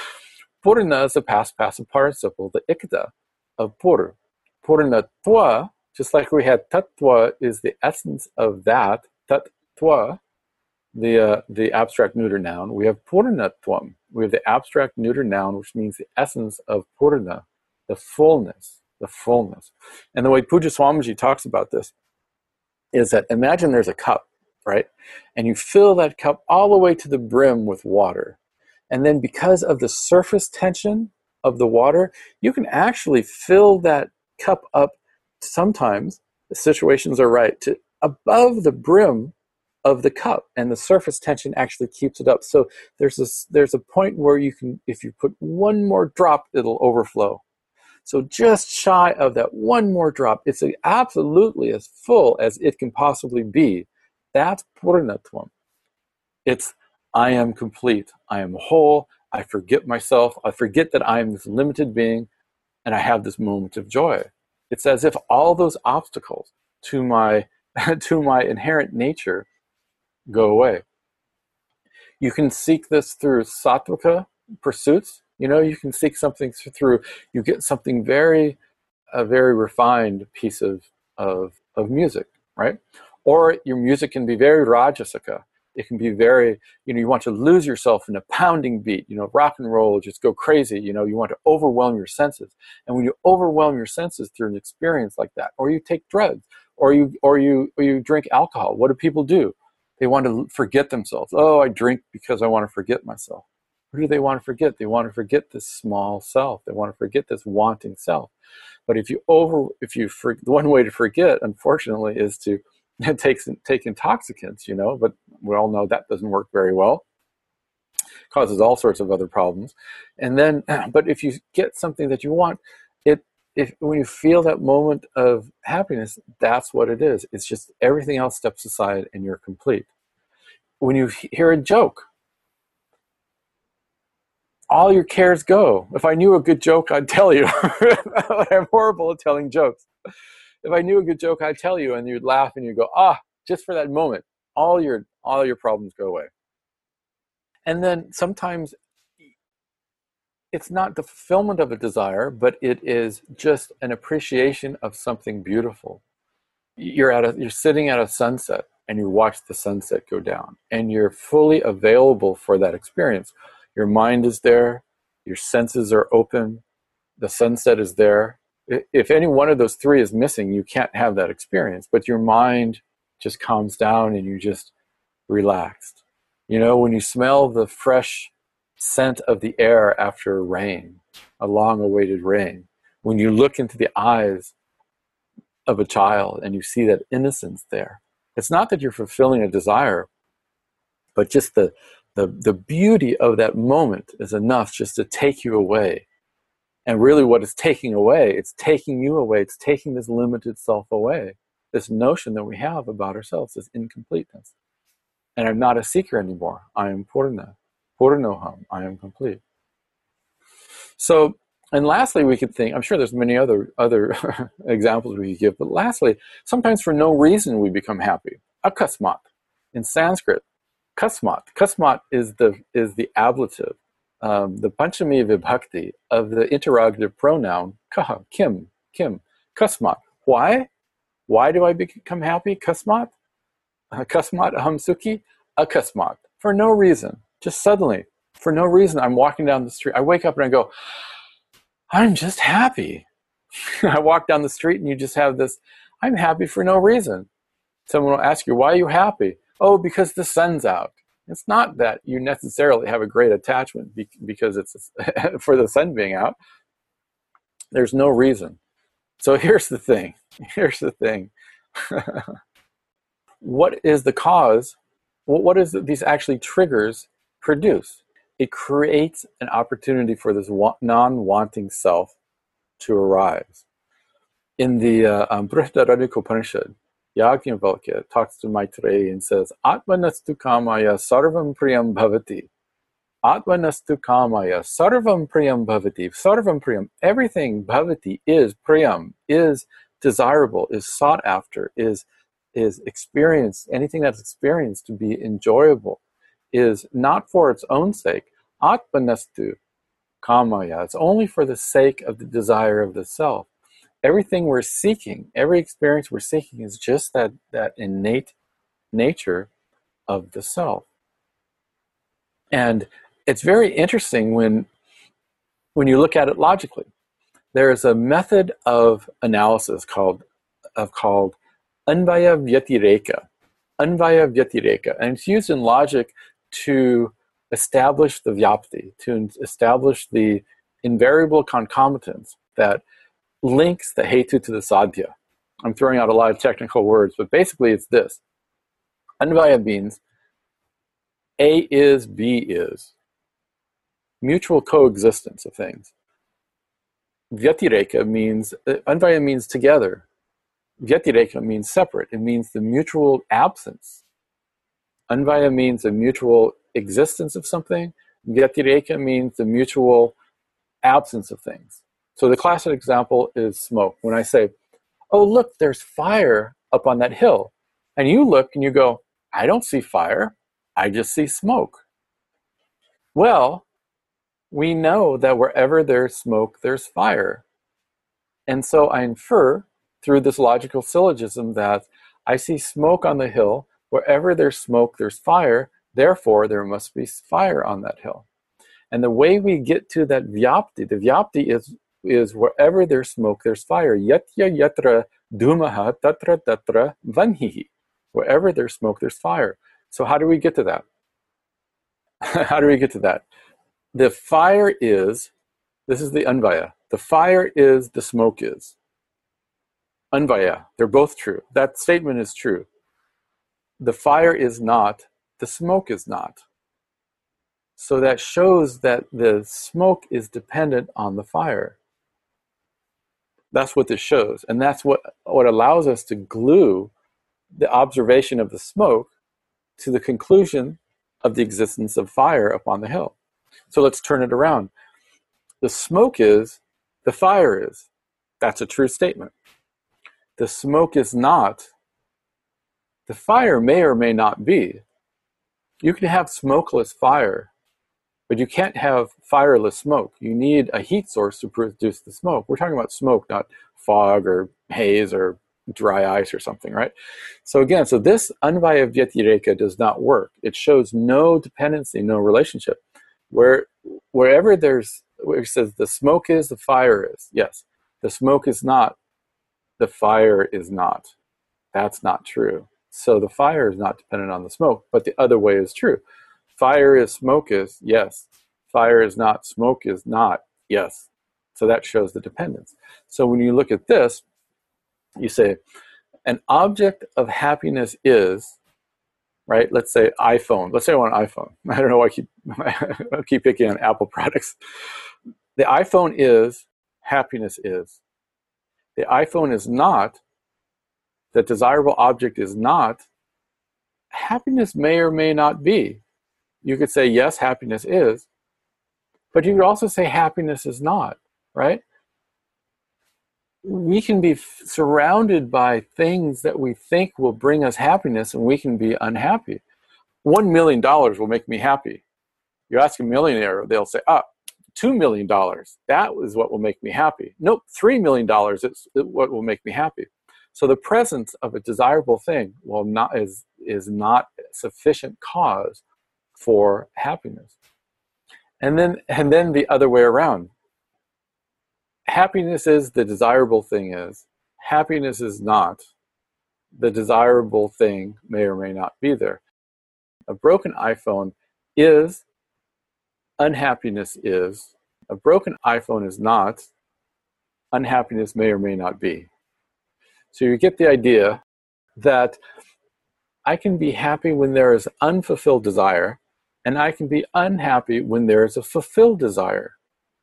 Speaker 1: Purna is the past passive participle, the ikta of pur. Purnatva, just like we had tattva, is the essence of that. Tattva, the uh, the abstract neuter noun. We have purnatvam. We have the abstract neuter noun, which means the essence of purna, the fullness, the fullness. And the way Pujya Swamiji talks about this is that imagine there's a cup, right? And you fill that cup all the way to the brim with water. And then because of the surface tension of the water, you can actually fill that cup up sometimes, the situations are right, to above the brim of the cup, and the surface tension actually keeps it up. So there's this, there's a point where you can, if you put one more drop, it'll overflow. So just shy of that one more drop, it's absolutely as full as it can possibly be. That's purnatvam. It's, I am complete. I am whole. I forget myself. I forget that I am this limited being, and I have this moment of joy. It's as if all those obstacles to my to my inherent nature go away. You can seek this through sattvika pursuits. You know, you can seek something through, you get something very, a very refined piece of, of, of music, right? Or your music can be very rajasika. It can be very, you know, you want to lose yourself in a pounding beat, you know, rock and roll, just go crazy, you know, you want to overwhelm your senses. And when you overwhelm your senses through an experience like that, or you take drugs, or you, or you, or you drink alcohol, what do people do? They want to forget themselves. Oh, I drink because I want to forget myself. What do they want to forget? They want to forget this small self. They want to forget this wanting self. But if you over, if you, for, one way to forget, unfortunately, is to take, take intoxicants, you know, but we all know that doesn't work very well. Causes all sorts of other problems. And then, but if you get something that you want, it, if when you feel that moment of happiness, that's what it is. It's just everything else steps aside and you're complete. When you hear a joke, all your cares go. If I knew a good joke, I'd tell you. I'm horrible at telling jokes. If I knew a good joke, I'd tell you, and you'd laugh and you'd go, ah, just for that moment, all your all your problems go away. And then sometimes it's not the fulfillment of a desire, but it is just an appreciation of something beautiful. You're at a, you're sitting at a sunset and you watch the sunset go down, and you're fully available for that experience. Your mind is there, your senses are open, the sunset is there. If any one of those three is missing, you can't have that experience, but your mind just calms down and you just relaxed. You know, when you smell the fresh scent of the air after rain, a long-awaited rain, when you look into the eyes of a child and you see that innocence there, it's not that you're fulfilling a desire, but just the, the, the beauty of that moment is enough just to take you away. And really what it's taking away, it's taking you away, it's taking this limited self away, this notion that we have about ourselves, this incompleteness. And I'm not a seeker anymore. I am Purna. Purnoham. I am complete. So, and lastly, we could think, I'm sure there's many other other examples we could give, but lastly, sometimes for no reason we become happy. Akasmat. In Sanskrit, kasmat. Kasmat is the is the ablative, um, the panchami vibhakti of the interrogative pronoun kaha, kim, kim, kasmat. Why? Why do I become happy? Kasmat? Kasmat aham sukhi? Akasmat. For no reason. Just suddenly. For no reason. I'm walking down the street. I wake up and I go, I'm just happy. I walk down the street and you just have this, I'm happy for no reason. Someone will ask you, why are you happy? Oh, because the sun's out. It's not that you necessarily have a great attachment because it's for the sun being out. There's no reason. So here's the thing. Here's the thing. What is the cause? What is it these actually triggers produce? It creates an opportunity for this non-wanting self to arise. In the uh, um, Brihadaranyaka Upanishad, Yajnavalkya talks to Maitreya and says, Atmanastu kamaya sarvam priyam bhavati. Atmanastu kamaya sarvam priyam bhavati. Sarvam priyam, everything bhavati is priyam, is desirable, is sought after, is, is experienced. Anything that's experienced to be enjoyable is not for its own sake. Atmanastu kamaya. It's only for the sake of the desire of the self. Everything we're seeking, every experience we're seeking is just that, that innate nature of the self. And it's very interesting when, when you look at it logically. There is a method of analysis called, of called Anvaya Vyatireka. Anvaya Vyatireka. And it's used in logic to establish the vyapti, to establish the invariable concomitance that links the hetu to the sadhya. I'm throwing out a lot of technical words, but basically it's this. Anvaya means A is, B is. Mutual coexistence of things. Vyatireka means, Anvaya means together. Vyatireka means separate. It means the mutual absence. Anvaya means the mutual existence of something. Vyatireka means the mutual absence of things. So the classic example is smoke. When I say, oh, look, there's fire up on that hill. And you look and you go, I don't see fire. I just see smoke. Well, we know that wherever there's smoke, there's fire. And so I infer through this logical syllogism that I see smoke on the hill. Wherever there's smoke, there's fire. Therefore, there must be fire on that hill. And the way we get to that vyapti, the vyapti is is wherever there's smoke, there's fire. Yatya yatra dhumaha tatra tatra vanhihi. Wherever there's smoke, there's fire. So how do we get to that? How do we get to that? The fire is, this is the anvaya. The fire is, the smoke is. Anvaya, they're both true. That statement is true. The fire is not, the smoke is not. So that shows that the smoke is dependent on the fire. That's what this shows. And that's what, what allows us to glue the observation of the smoke to the conclusion of the existence of fire upon the hill. So let's turn it around. The smoke is, the fire is. That's a true statement. The smoke is not, the fire may or may not be. You can have smokeless fire, but you can't have fireless smoke. You need a heat source to produce the smoke. We're talking about smoke, not fog or haze or dry ice or something, right? So again, so this anvaya vyatireka does not work. It shows no dependency, no relationship. Where, wherever there's it says the smoke is, the fire is. Yes, the smoke is not, the fire is not. That's not true. So the fire is not dependent on the smoke, but the other way is true. Fire is, smoke is, yes. Fire is not, smoke is not, yes. So that shows the dependence. So when you look at this, you say, an object of happiness is, right? Let's say iPhone. Let's say I want an iPhone. I don't know why I keep, I keep picking on Apple products. The iPhone is, happiness is. The iPhone is not, the desirable object is not, happiness may or may not be. You could say, yes, happiness is, but you could also say happiness is not, right? We can be f- surrounded by things that we think will bring us happiness, and we can be unhappy. One million dollars will make me happy. You ask a millionaire, they'll say, ah, two million dollars, that is what will make me happy. Nope, three million dollars is what will make me happy. So the presence of a desirable thing will not is is not sufficient cause for happiness. And then and then the other way around. Happiness is, the desirable thing is. Happiness is not. The desirable thing may or may not be there. A broken iPhone is, unhappiness is. A broken iPhone is not. Unhappiness may or may not be. So you get the idea that I can be happy when there is unfulfilled desire, and I can be unhappy when there is a fulfilled desire.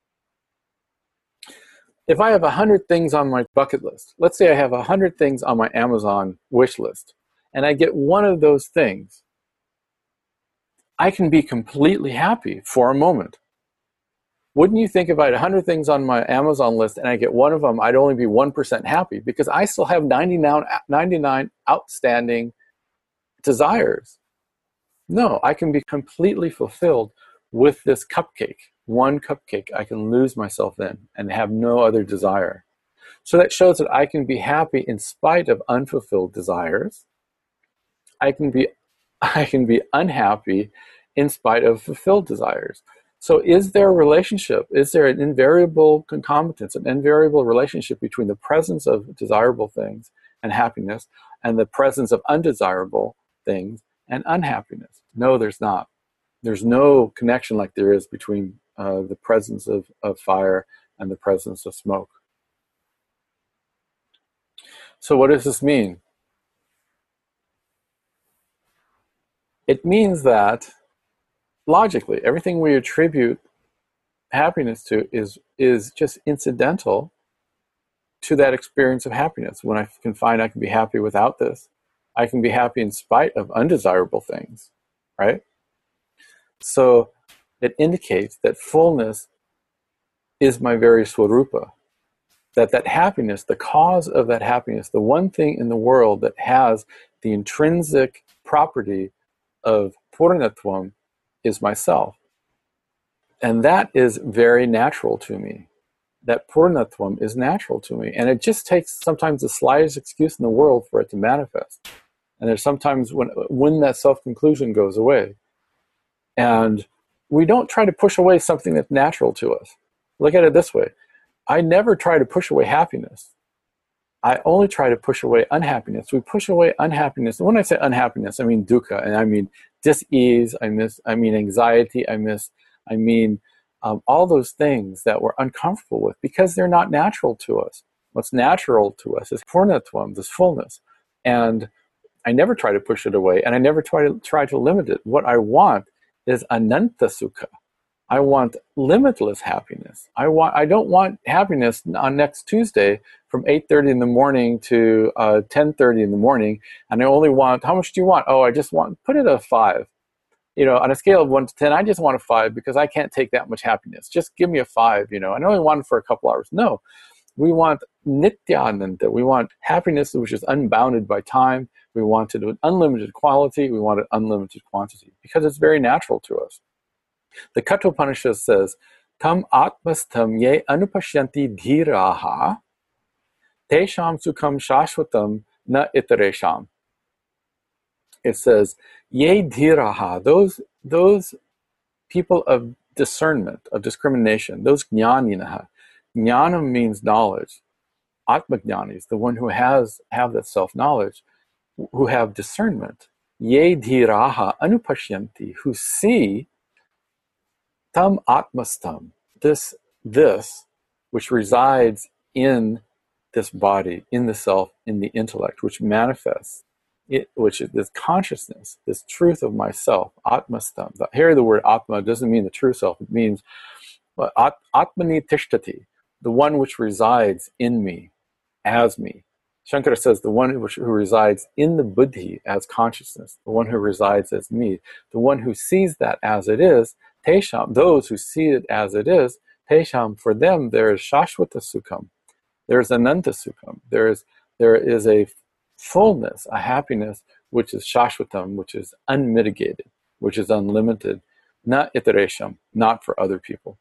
Speaker 1: If I have a hundred things on my bucket list, let's say I have a hundred things on my Amazon wish list, and I get one of those things, I can be completely happy for a moment. Wouldn't you think if I had a hundred things on my Amazon list and I get one of them, I'd only be one percent happy because I still have ninety-nine, ninety-nine outstanding desires? No, I can be completely fulfilled with this cupcake. One cupcake I can lose myself in and have no other desire. So that shows that I can be happy in spite of unfulfilled desires. I can be, I can be unhappy in spite of fulfilled desires. So is there a relationship? Is there an invariable concomitance, an invariable relationship between the presence of desirable things and happiness and the presence of undesirable things and unhappiness? No, there's not. There's no connection like there is between uh, the presence of, of fire and the presence of smoke. So what does this mean? It means that logically, everything we attribute happiness to is, is just incidental to that experience of happiness. When I can find I can be happy without this, I can be happy in spite of undesirable things, right? So it indicates that fullness is my very swarupa, that that happiness, the cause of that happiness, the one thing in the world that has the intrinsic property of purnatvam is myself. And that is very natural to me. That purnatvam is natural to me. And it just takes sometimes the slightest excuse in the world for it to manifest. And there's sometimes when, when that self-conclusion goes away. And we don't try to push away something that's natural to us. Look at it this way. I never try to push away happiness. I only try to push away unhappiness. We push away unhappiness. And when I say unhappiness, I mean dukkha, and I mean dis-ease, I miss, I mean anxiety, I miss, I mean um, all those things that we're uncomfortable with because they're not natural to us. What's natural to us is purnatvam, this fullness. And I never try to push it away, and I never try to try to limit it. What I want is ananta sukha. I want limitless happiness. I want. I don't want happiness on next Tuesday from eight thirty in the morning to uh, ten thirty in the morning, and I only want, how much do you want? Oh, I just want, put it at a five. You know, on a scale of one to ten, I just want a five because I can't take that much happiness. Just give me a five, you know. I only want it for a couple hours. No, we want nityananda. We want happiness which is unbounded by time. We want it with unlimited quality. We want it unlimited quantity because it's very natural to us. The Kathopanishad says, Tam atmastam ye anupashyanti dhiraha tesham sukham shashvatam na itaresham. It says, ye dhiraha, those, those people of discernment, of discrimination, those jnaninaha. Jnana means knowledge. Atmajnanis, the one who has have that self-knowledge, who have discernment. Ye dhiraha anupashyanti, who see tam atmastam, this, this, which resides in this body, in the self, in the intellect, which manifests, it, which is this consciousness, this truth of myself, atmastam. Here the word atma doesn't mean the true self, it means well, at, atmani tishtati, the one which resides in me, as me. Shankara says the one which, who resides in the buddhi as consciousness, the one who resides as me, the one who sees that as it is, tesham, those who see it as it is, tesham, for them there is shashvata sukham, there is ananta sukham, there is, there is a fullness, a happiness which is shashvatam, which is unmitigated, which is unlimited, not itaresham, not for other people.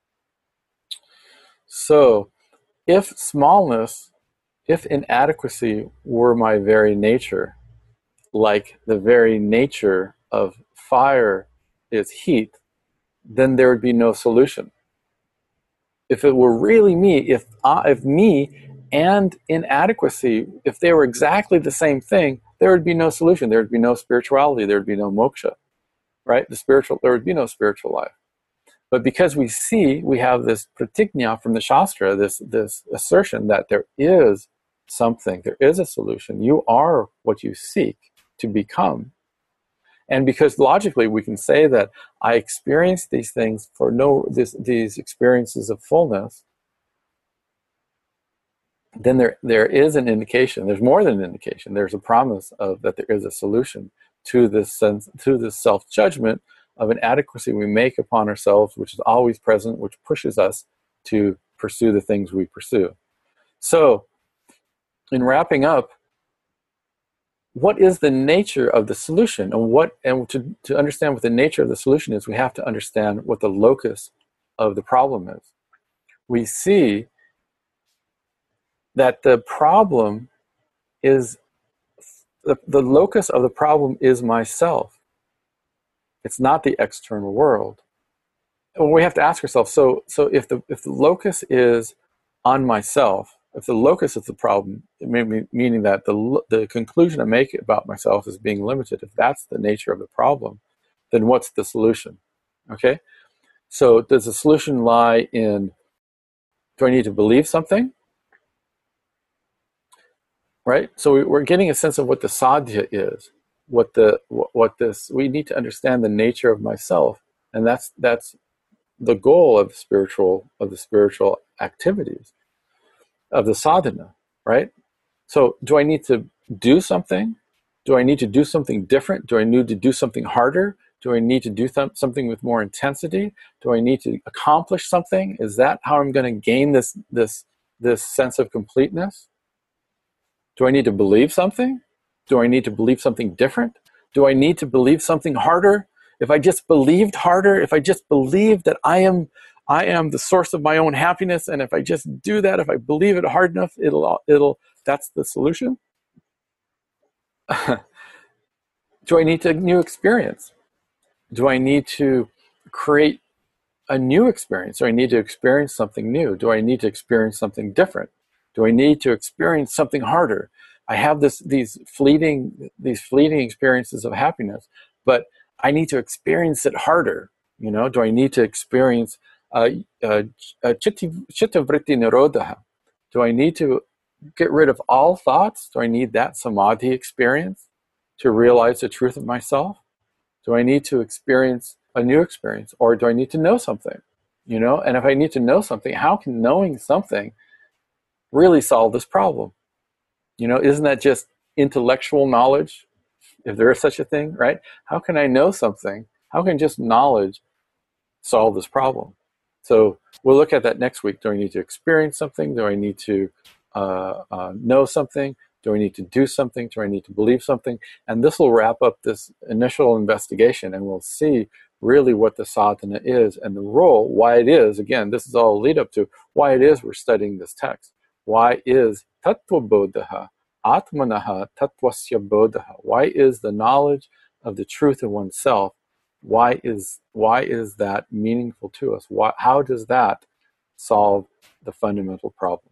Speaker 1: So, if smallness, if inadequacy were my very nature, like the very nature of fire is heat, then there would be no solution. If it were really me, if uh, if me and inadequacy, if they were exactly the same thing, there would be no solution. There would be no spirituality. There would be no moksha, right? The spiritual, there would be no spiritual life. But because we see, we have this pratigna from the Shastra, this this assertion that there is something, there is a solution. You are what you seek to become. And because logically we can say that I experience these things for no, this, these experiences of fullness, then there there is an indication, there's more than an indication, there's a promise of that there is a solution to this sense, to this self-judgment of inadequacy we make upon ourselves, which is always present, which pushes us to pursue the things we pursue. So, in wrapping up, what is the nature of the solution? And what and to, to understand what the nature of the solution is, we have to understand what the locus of the problem is. We see that the problem is, the, the locus of the problem is myself. It's not the external world. And we have to ask ourselves, so so if the if the locus is on myself, if the locus of the problem, it may be, meaning that the the conclusion I make about myself is being limited, if that's the nature of the problem, then what's the solution? Okay? So does the solution lie in, do I need to believe something? Right? So we, we're getting a sense of what the sadhya is, what the what, what this, we need to understand the nature of myself, and that's that's the goal of the spiritual of the spiritual activities, of the sadhana, right? So do I need to do something? Do I need to do something different? Do I need to do something harder? Do I need to do th- something with more intensity? Do I need to accomplish something? Is that how I'm going to gain this this this sense of completeness? Do I need to believe something? Do I need to believe something different? Do I need to believe something harder? If I just believed harder, if I just believed that I am I am the source of my own happiness, and if I just do that, if I believe it hard enough, it'll it'll that's the solution. Do I need a new experience? Do I need to create a new experience? Do I need to experience something new? Do I need to experience something different? Do I need to experience something harder? I have this these fleeting these fleeting experiences of happiness, but I need to experience it harder. You know, do I need to experience uh, uh, uh, chitta vritti nirodha? Do I need to get rid of all thoughts? Do I need that samadhi experience to realize the truth of myself? Do I need to experience a new experience, or do I need to know something? You know, and if I need to know something, how can knowing something really solve this problem? You know, isn't that just intellectual knowledge, if there is such a thing, right? How can I know something? How can just knowledge solve this problem? So we'll look at that next week. Do I need to experience something? Do I need to uh, uh, know something? Do I need to do something? Do I need to believe something? And this will wrap up this initial investigation, and we'll see really what the sadhana is and the role, why it is, again, this is all a lead up to why it is we're studying this text. Why is tattva bodha, atmanaha tattvasya bodha? Why is the knowledge of the truth of oneself Why is why is that meaningful to us? Why, how does that solve the fundamental problem?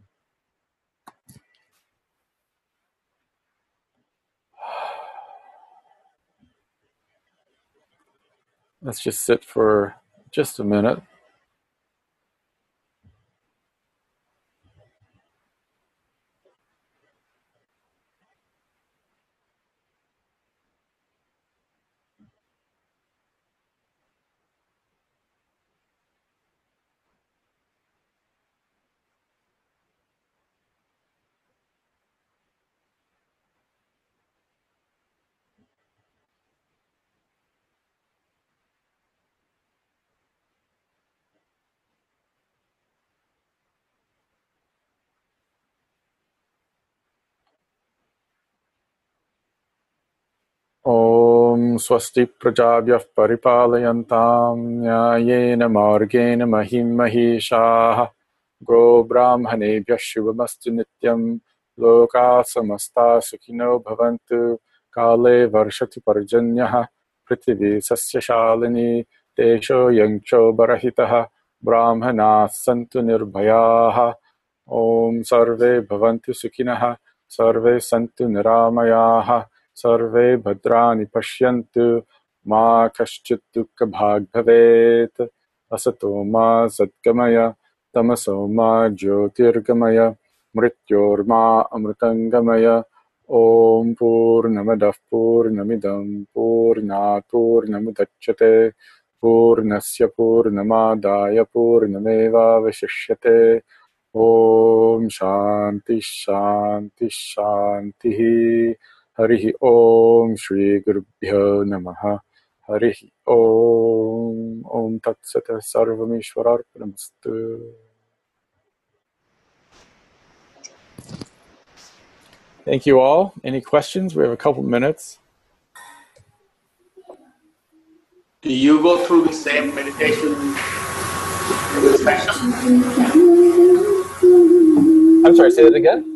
Speaker 1: Let's just sit for just a minute. Om swasti prajabhyah paripalayantam nyayena margena mahim mahishah go brahmanebhyah shubhamastu nityam loka samasta sukhino bhavantu kale varshati parjanyah prithvi sasya shalini tesho yangcho barahitah brahmana santu nirbhayaah Om sarve bhavantu sukhinah sarve santu niramayah Sarve bhadrani pashyantu ma kaschit dukkha bhag bhavet asato ma satgamaya tamaso ma jyotirgamaya mrityor ma amritangamaya Om purnamadah purnamidam purnat purnamudachyate purnasya purnamadaya purnameva vashishyate Om shanti shanti shanti Harihi Om Shri Gurubhyo Namaha Harihi Om Om Tat Sat Sarvameshwararpanamastu. Thank you all. Any questions? We have a couple minutes.
Speaker 2: Do you go through the same meditation session?
Speaker 1: I'm sorry, say that again?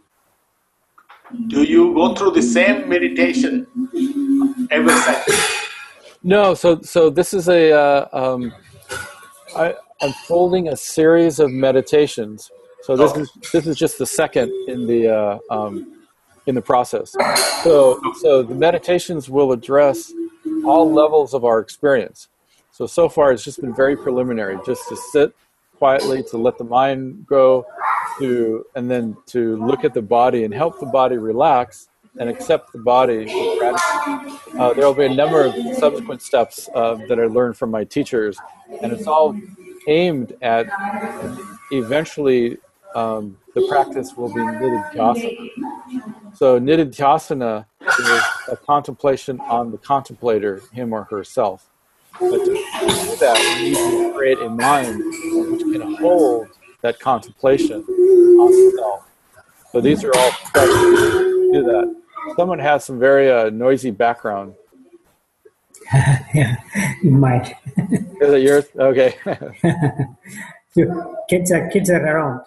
Speaker 2: Do you go through the same meditation every session?
Speaker 1: No, so so this is a uh, um, I, I'm folding a series of meditations. So this
Speaker 2: Oh.
Speaker 1: is this is just the second in the uh, um, in the process. So so the meditations will address all levels of our experience. So so far it's just been very preliminary, just to sit quietly, to let the mind go, to and then to look at the body and help the body relax and accept the body with gratitude. Uh, there will be a number of subsequent steps uh, that I learned from my teachers, and it's all aimed at eventually um, the practice will be nididhyasana. So nididhyasana is a contemplation on the contemplator, him or herself. But to, to do that, we need to create a mind which can hold that contemplation on itself. So these are all steps to do that. Someone has some very uh, noisy background.
Speaker 3: Yeah, you might.
Speaker 1: Is it yours? Okay.
Speaker 3: kids are kids are around.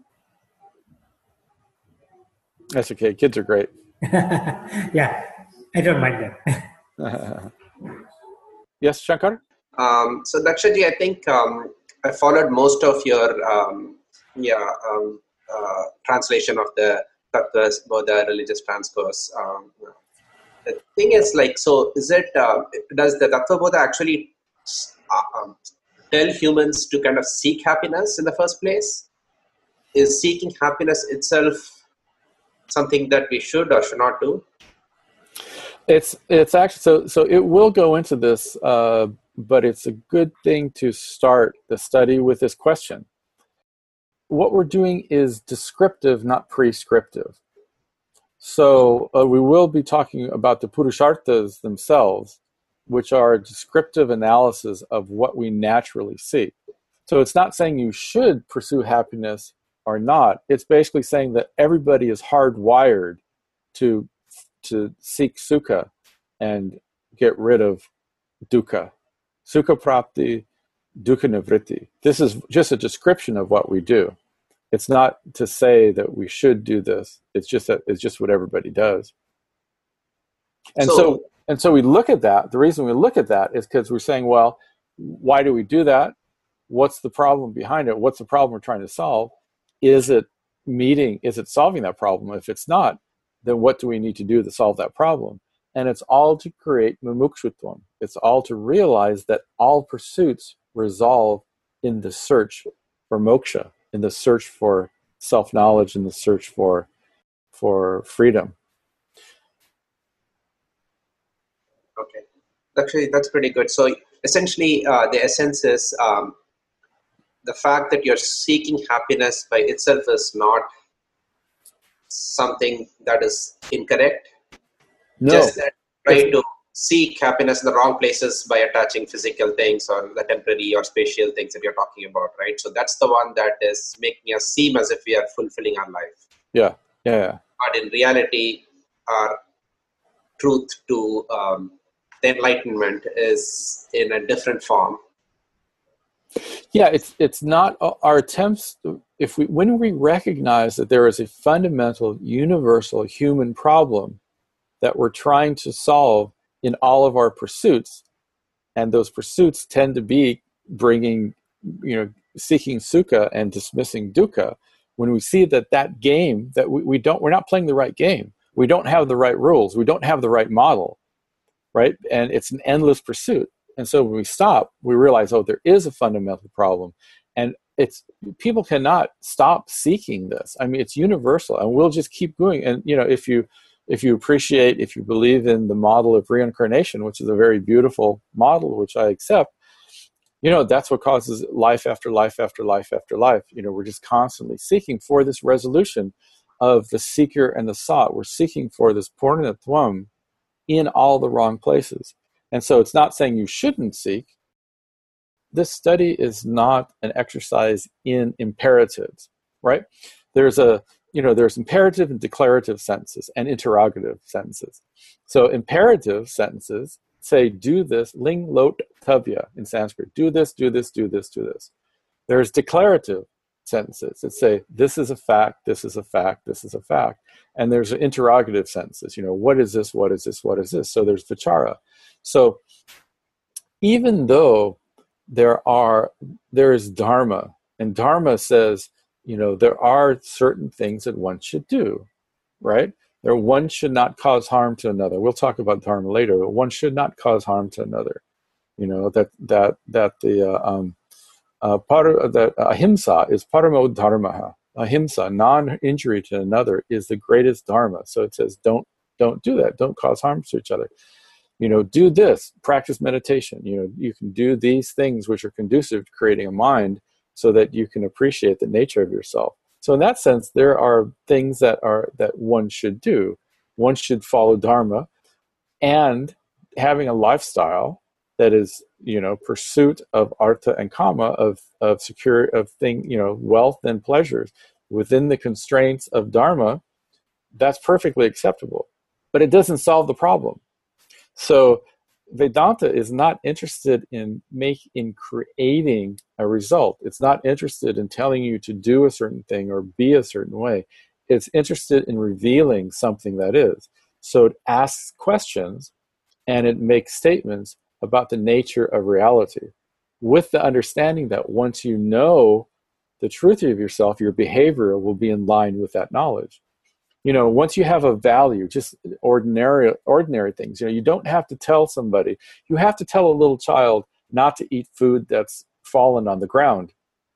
Speaker 1: That's okay. Kids are great.
Speaker 3: Yeah, I don't mind
Speaker 1: that. Yes, Shankar?
Speaker 4: Um, so Dakshaji, I think um, I followed most of your um, yeah um, uh, translation of the Tattvas, the religious transcourse. Um, the thing is, like, so is it? Uh, does the Tattvabodha actually uh, um, tell humans to kind of seek happiness in the first place? Is seeking happiness itself something that we should or should not do?
Speaker 1: It's it's actually so so it will go into this, uh, but it's a good thing to start the study with this question. What we're doing is descriptive, not prescriptive. So uh, we will be talking about the Purusharthas themselves, which are a descriptive analysis of what we naturally see. So it's not saying you should pursue happiness or not. It's basically saying that everybody is hardwired to to seek sukha and get rid of dukkha. Sukha prapti, dukkha nivritti. This is just a description of what we do. It's not to say that we should do this. It's just that it's just what everybody does. And so,
Speaker 4: so
Speaker 1: and so we look at that. The reason we look at that is because we're saying, well, why do we do that? What's the problem behind it? What's the problem we're trying to solve? Is it meeting, is it solving that problem? If it's not, then what do we need to do to solve that problem? And it's all to create mumukshutvam. It's all to realize that all pursuits resolve in the search for moksha, in the search for self-knowledge, in the search for, for freedom.
Speaker 4: Okay, actually, that's pretty good. So essentially, uh, the essence is um, the fact that you're seeking happiness by itself is not something that is incorrect.
Speaker 1: No.
Speaker 4: Just that trying to seek happiness in the wrong places by attaching physical things or the temporary or spatial things that you're talking about, right? So that's the one that is making us seem as if we are fulfilling our life.
Speaker 1: Yeah, yeah, yeah.
Speaker 4: But in reality, our truth to um, the enlightenment is in a different form.
Speaker 1: Yeah, it's it's not our attempts. If we when we recognize that there is a fundamental, universal human problem that we're trying to solve in all of our pursuits, and those pursuits tend to be bringing, you know, seeking sukha and dismissing dukkha. When we see that that game that we, we don't, we're not playing the right game. We don't have the right rules. We don't have the right model, right? And it's an endless pursuit. And so when we stop, we realize, oh, there is a fundamental problem. And it's, people cannot stop seeking this. I mean, it's universal, and we'll just keep going. And, you know, if you, if you appreciate, if you believe in the model of reincarnation, which is a very beautiful model, which I accept, you know, that's what causes life after life after life after life. You know, we're just constantly seeking for this resolution of the seeker and the sought. We're seeking for this purnatvam in all the wrong places. And so it's not saying you shouldn't seek. This study is not an exercise in imperatives, right? There's a, you know, there's imperative and declarative sentences and interrogative sentences. So imperative sentences say, do this, ling lot tavya in Sanskrit, do this, do this, do this, do this. There's declarative sentences that say, this is a fact, this is a fact, this is a fact. And there's interrogative sentences, you know, what is this, what is this, what is this? So there's vichara. So even though there are, there is dharma, and dharma says, you know, there are certain things that one should do, right? There, one should not cause harm to another. We'll talk about dharma later, but one should not cause harm to another. You know, that that that the uh, um, uh, par, that uh, ahimsa is paramo dharmaha. Ahimsa, non-injury to another, is the greatest dharma. So it says, don't don't do that. Don't cause harm to each other. You know, do this. Practice meditation. You know, you can do these things which are conducive to creating a mind, so that you can appreciate the nature of yourself. So in that sense, there are things that are that one should do. One should follow dharma, and having a lifestyle that is, you know, pursuit of artha and kama, of of secure of thing, you know, wealth and pleasures within the constraints of dharma. That's perfectly acceptable, but it doesn't solve the problem. So Vedanta is not interested in make in creating a result. It's not interested in telling you to do a certain thing or be a certain way. It's interested in revealing something that is. So it asks questions and it makes statements about the nature of reality, with the understanding that once you know the truth of yourself, your behavior will be in line with that knowledge. You know, once you have a value, just ordinary ordinary things, you know, you don't have to tell somebody. You have to tell a little child not to eat food that's fallen on the ground.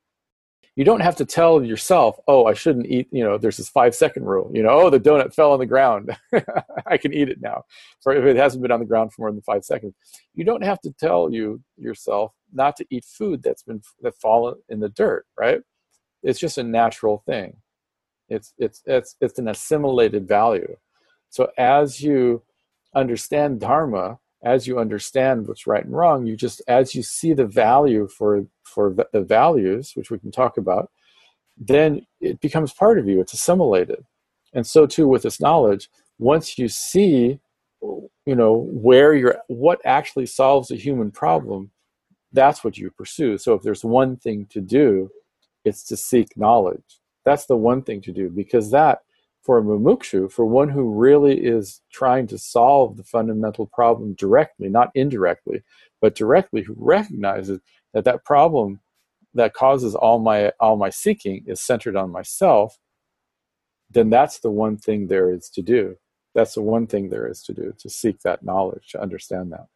Speaker 1: You don't have to tell yourself, oh, I shouldn't eat, you know, there's this five second rule, you know, oh, the donut fell on the ground. I can eat it now, for if it hasn't been on the ground for more than five seconds. You don't have to tell you yourself not to eat food that's been that fallen in the dirt, right? It's just a natural thing. It's it's it's it's an assimilated value. So as you understand dharma, as you understand what's right and wrong, you just, as you see the value for for the values, which we can talk about, then it becomes part of you. It's assimilated. And so too with this knowledge, once you see, you know, where you're, what actually solves a human problem, that's what you pursue. So if there's one thing to do, it's to seek knowledge. That's the one thing to do, because that for a mumukshu, for one who really is trying to solve the fundamental problem directly, not indirectly, but directly, who recognizes that that problem that causes all my all my seeking is centered on myself, then that's the one thing there is to do. That's the one thing there is to do, to seek that knowledge, to understand that.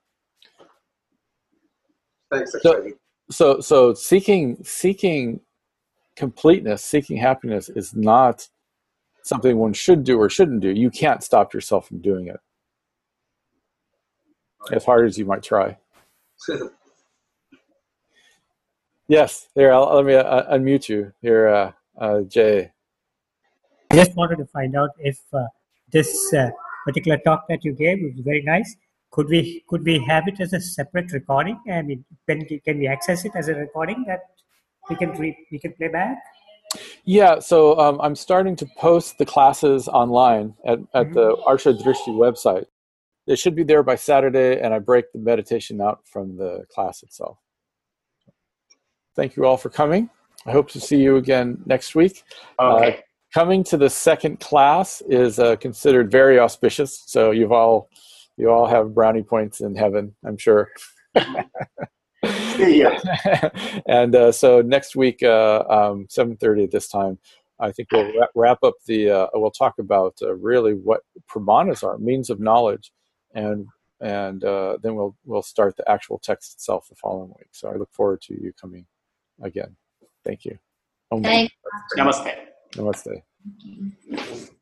Speaker 4: Thanks,
Speaker 1: so, so, so seeking seeking completeness, seeking happiness is not something one should do or shouldn't do. You can't stop yourself from doing it, as hard as you might try. Yes, here, I'll, let me uh, unmute you here, uh, uh, Jay.
Speaker 3: I just wanted to find out if uh, this uh, particular talk that you gave was very nice. Could we could we have it as a separate recording? I mean, can, can we access it as a recording that we can re, we can play back?
Speaker 1: Yeah, so um, I'm starting to post the classes online at, at mm-hmm. the Arsha Drishti website. They should be there by Saturday, and I break the meditation out from the class itself. Thank you all for coming. I hope to see you again next week.
Speaker 2: Okay.
Speaker 1: Uh, coming to the second class is uh, considered very auspicious, so you've all you all have brownie points in heaven, I'm sure.
Speaker 2: Yeah.
Speaker 1: And uh, so next week, uh, um, seven thirty at this time, I think we'll wrap, wrap up the. Uh, we'll talk about uh, really what pramanas are, means of knowledge, and and uh, then we'll we'll start the actual text itself the following week. So I look forward to you coming again. Thank you.
Speaker 2: Namaste.
Speaker 1: Namaste.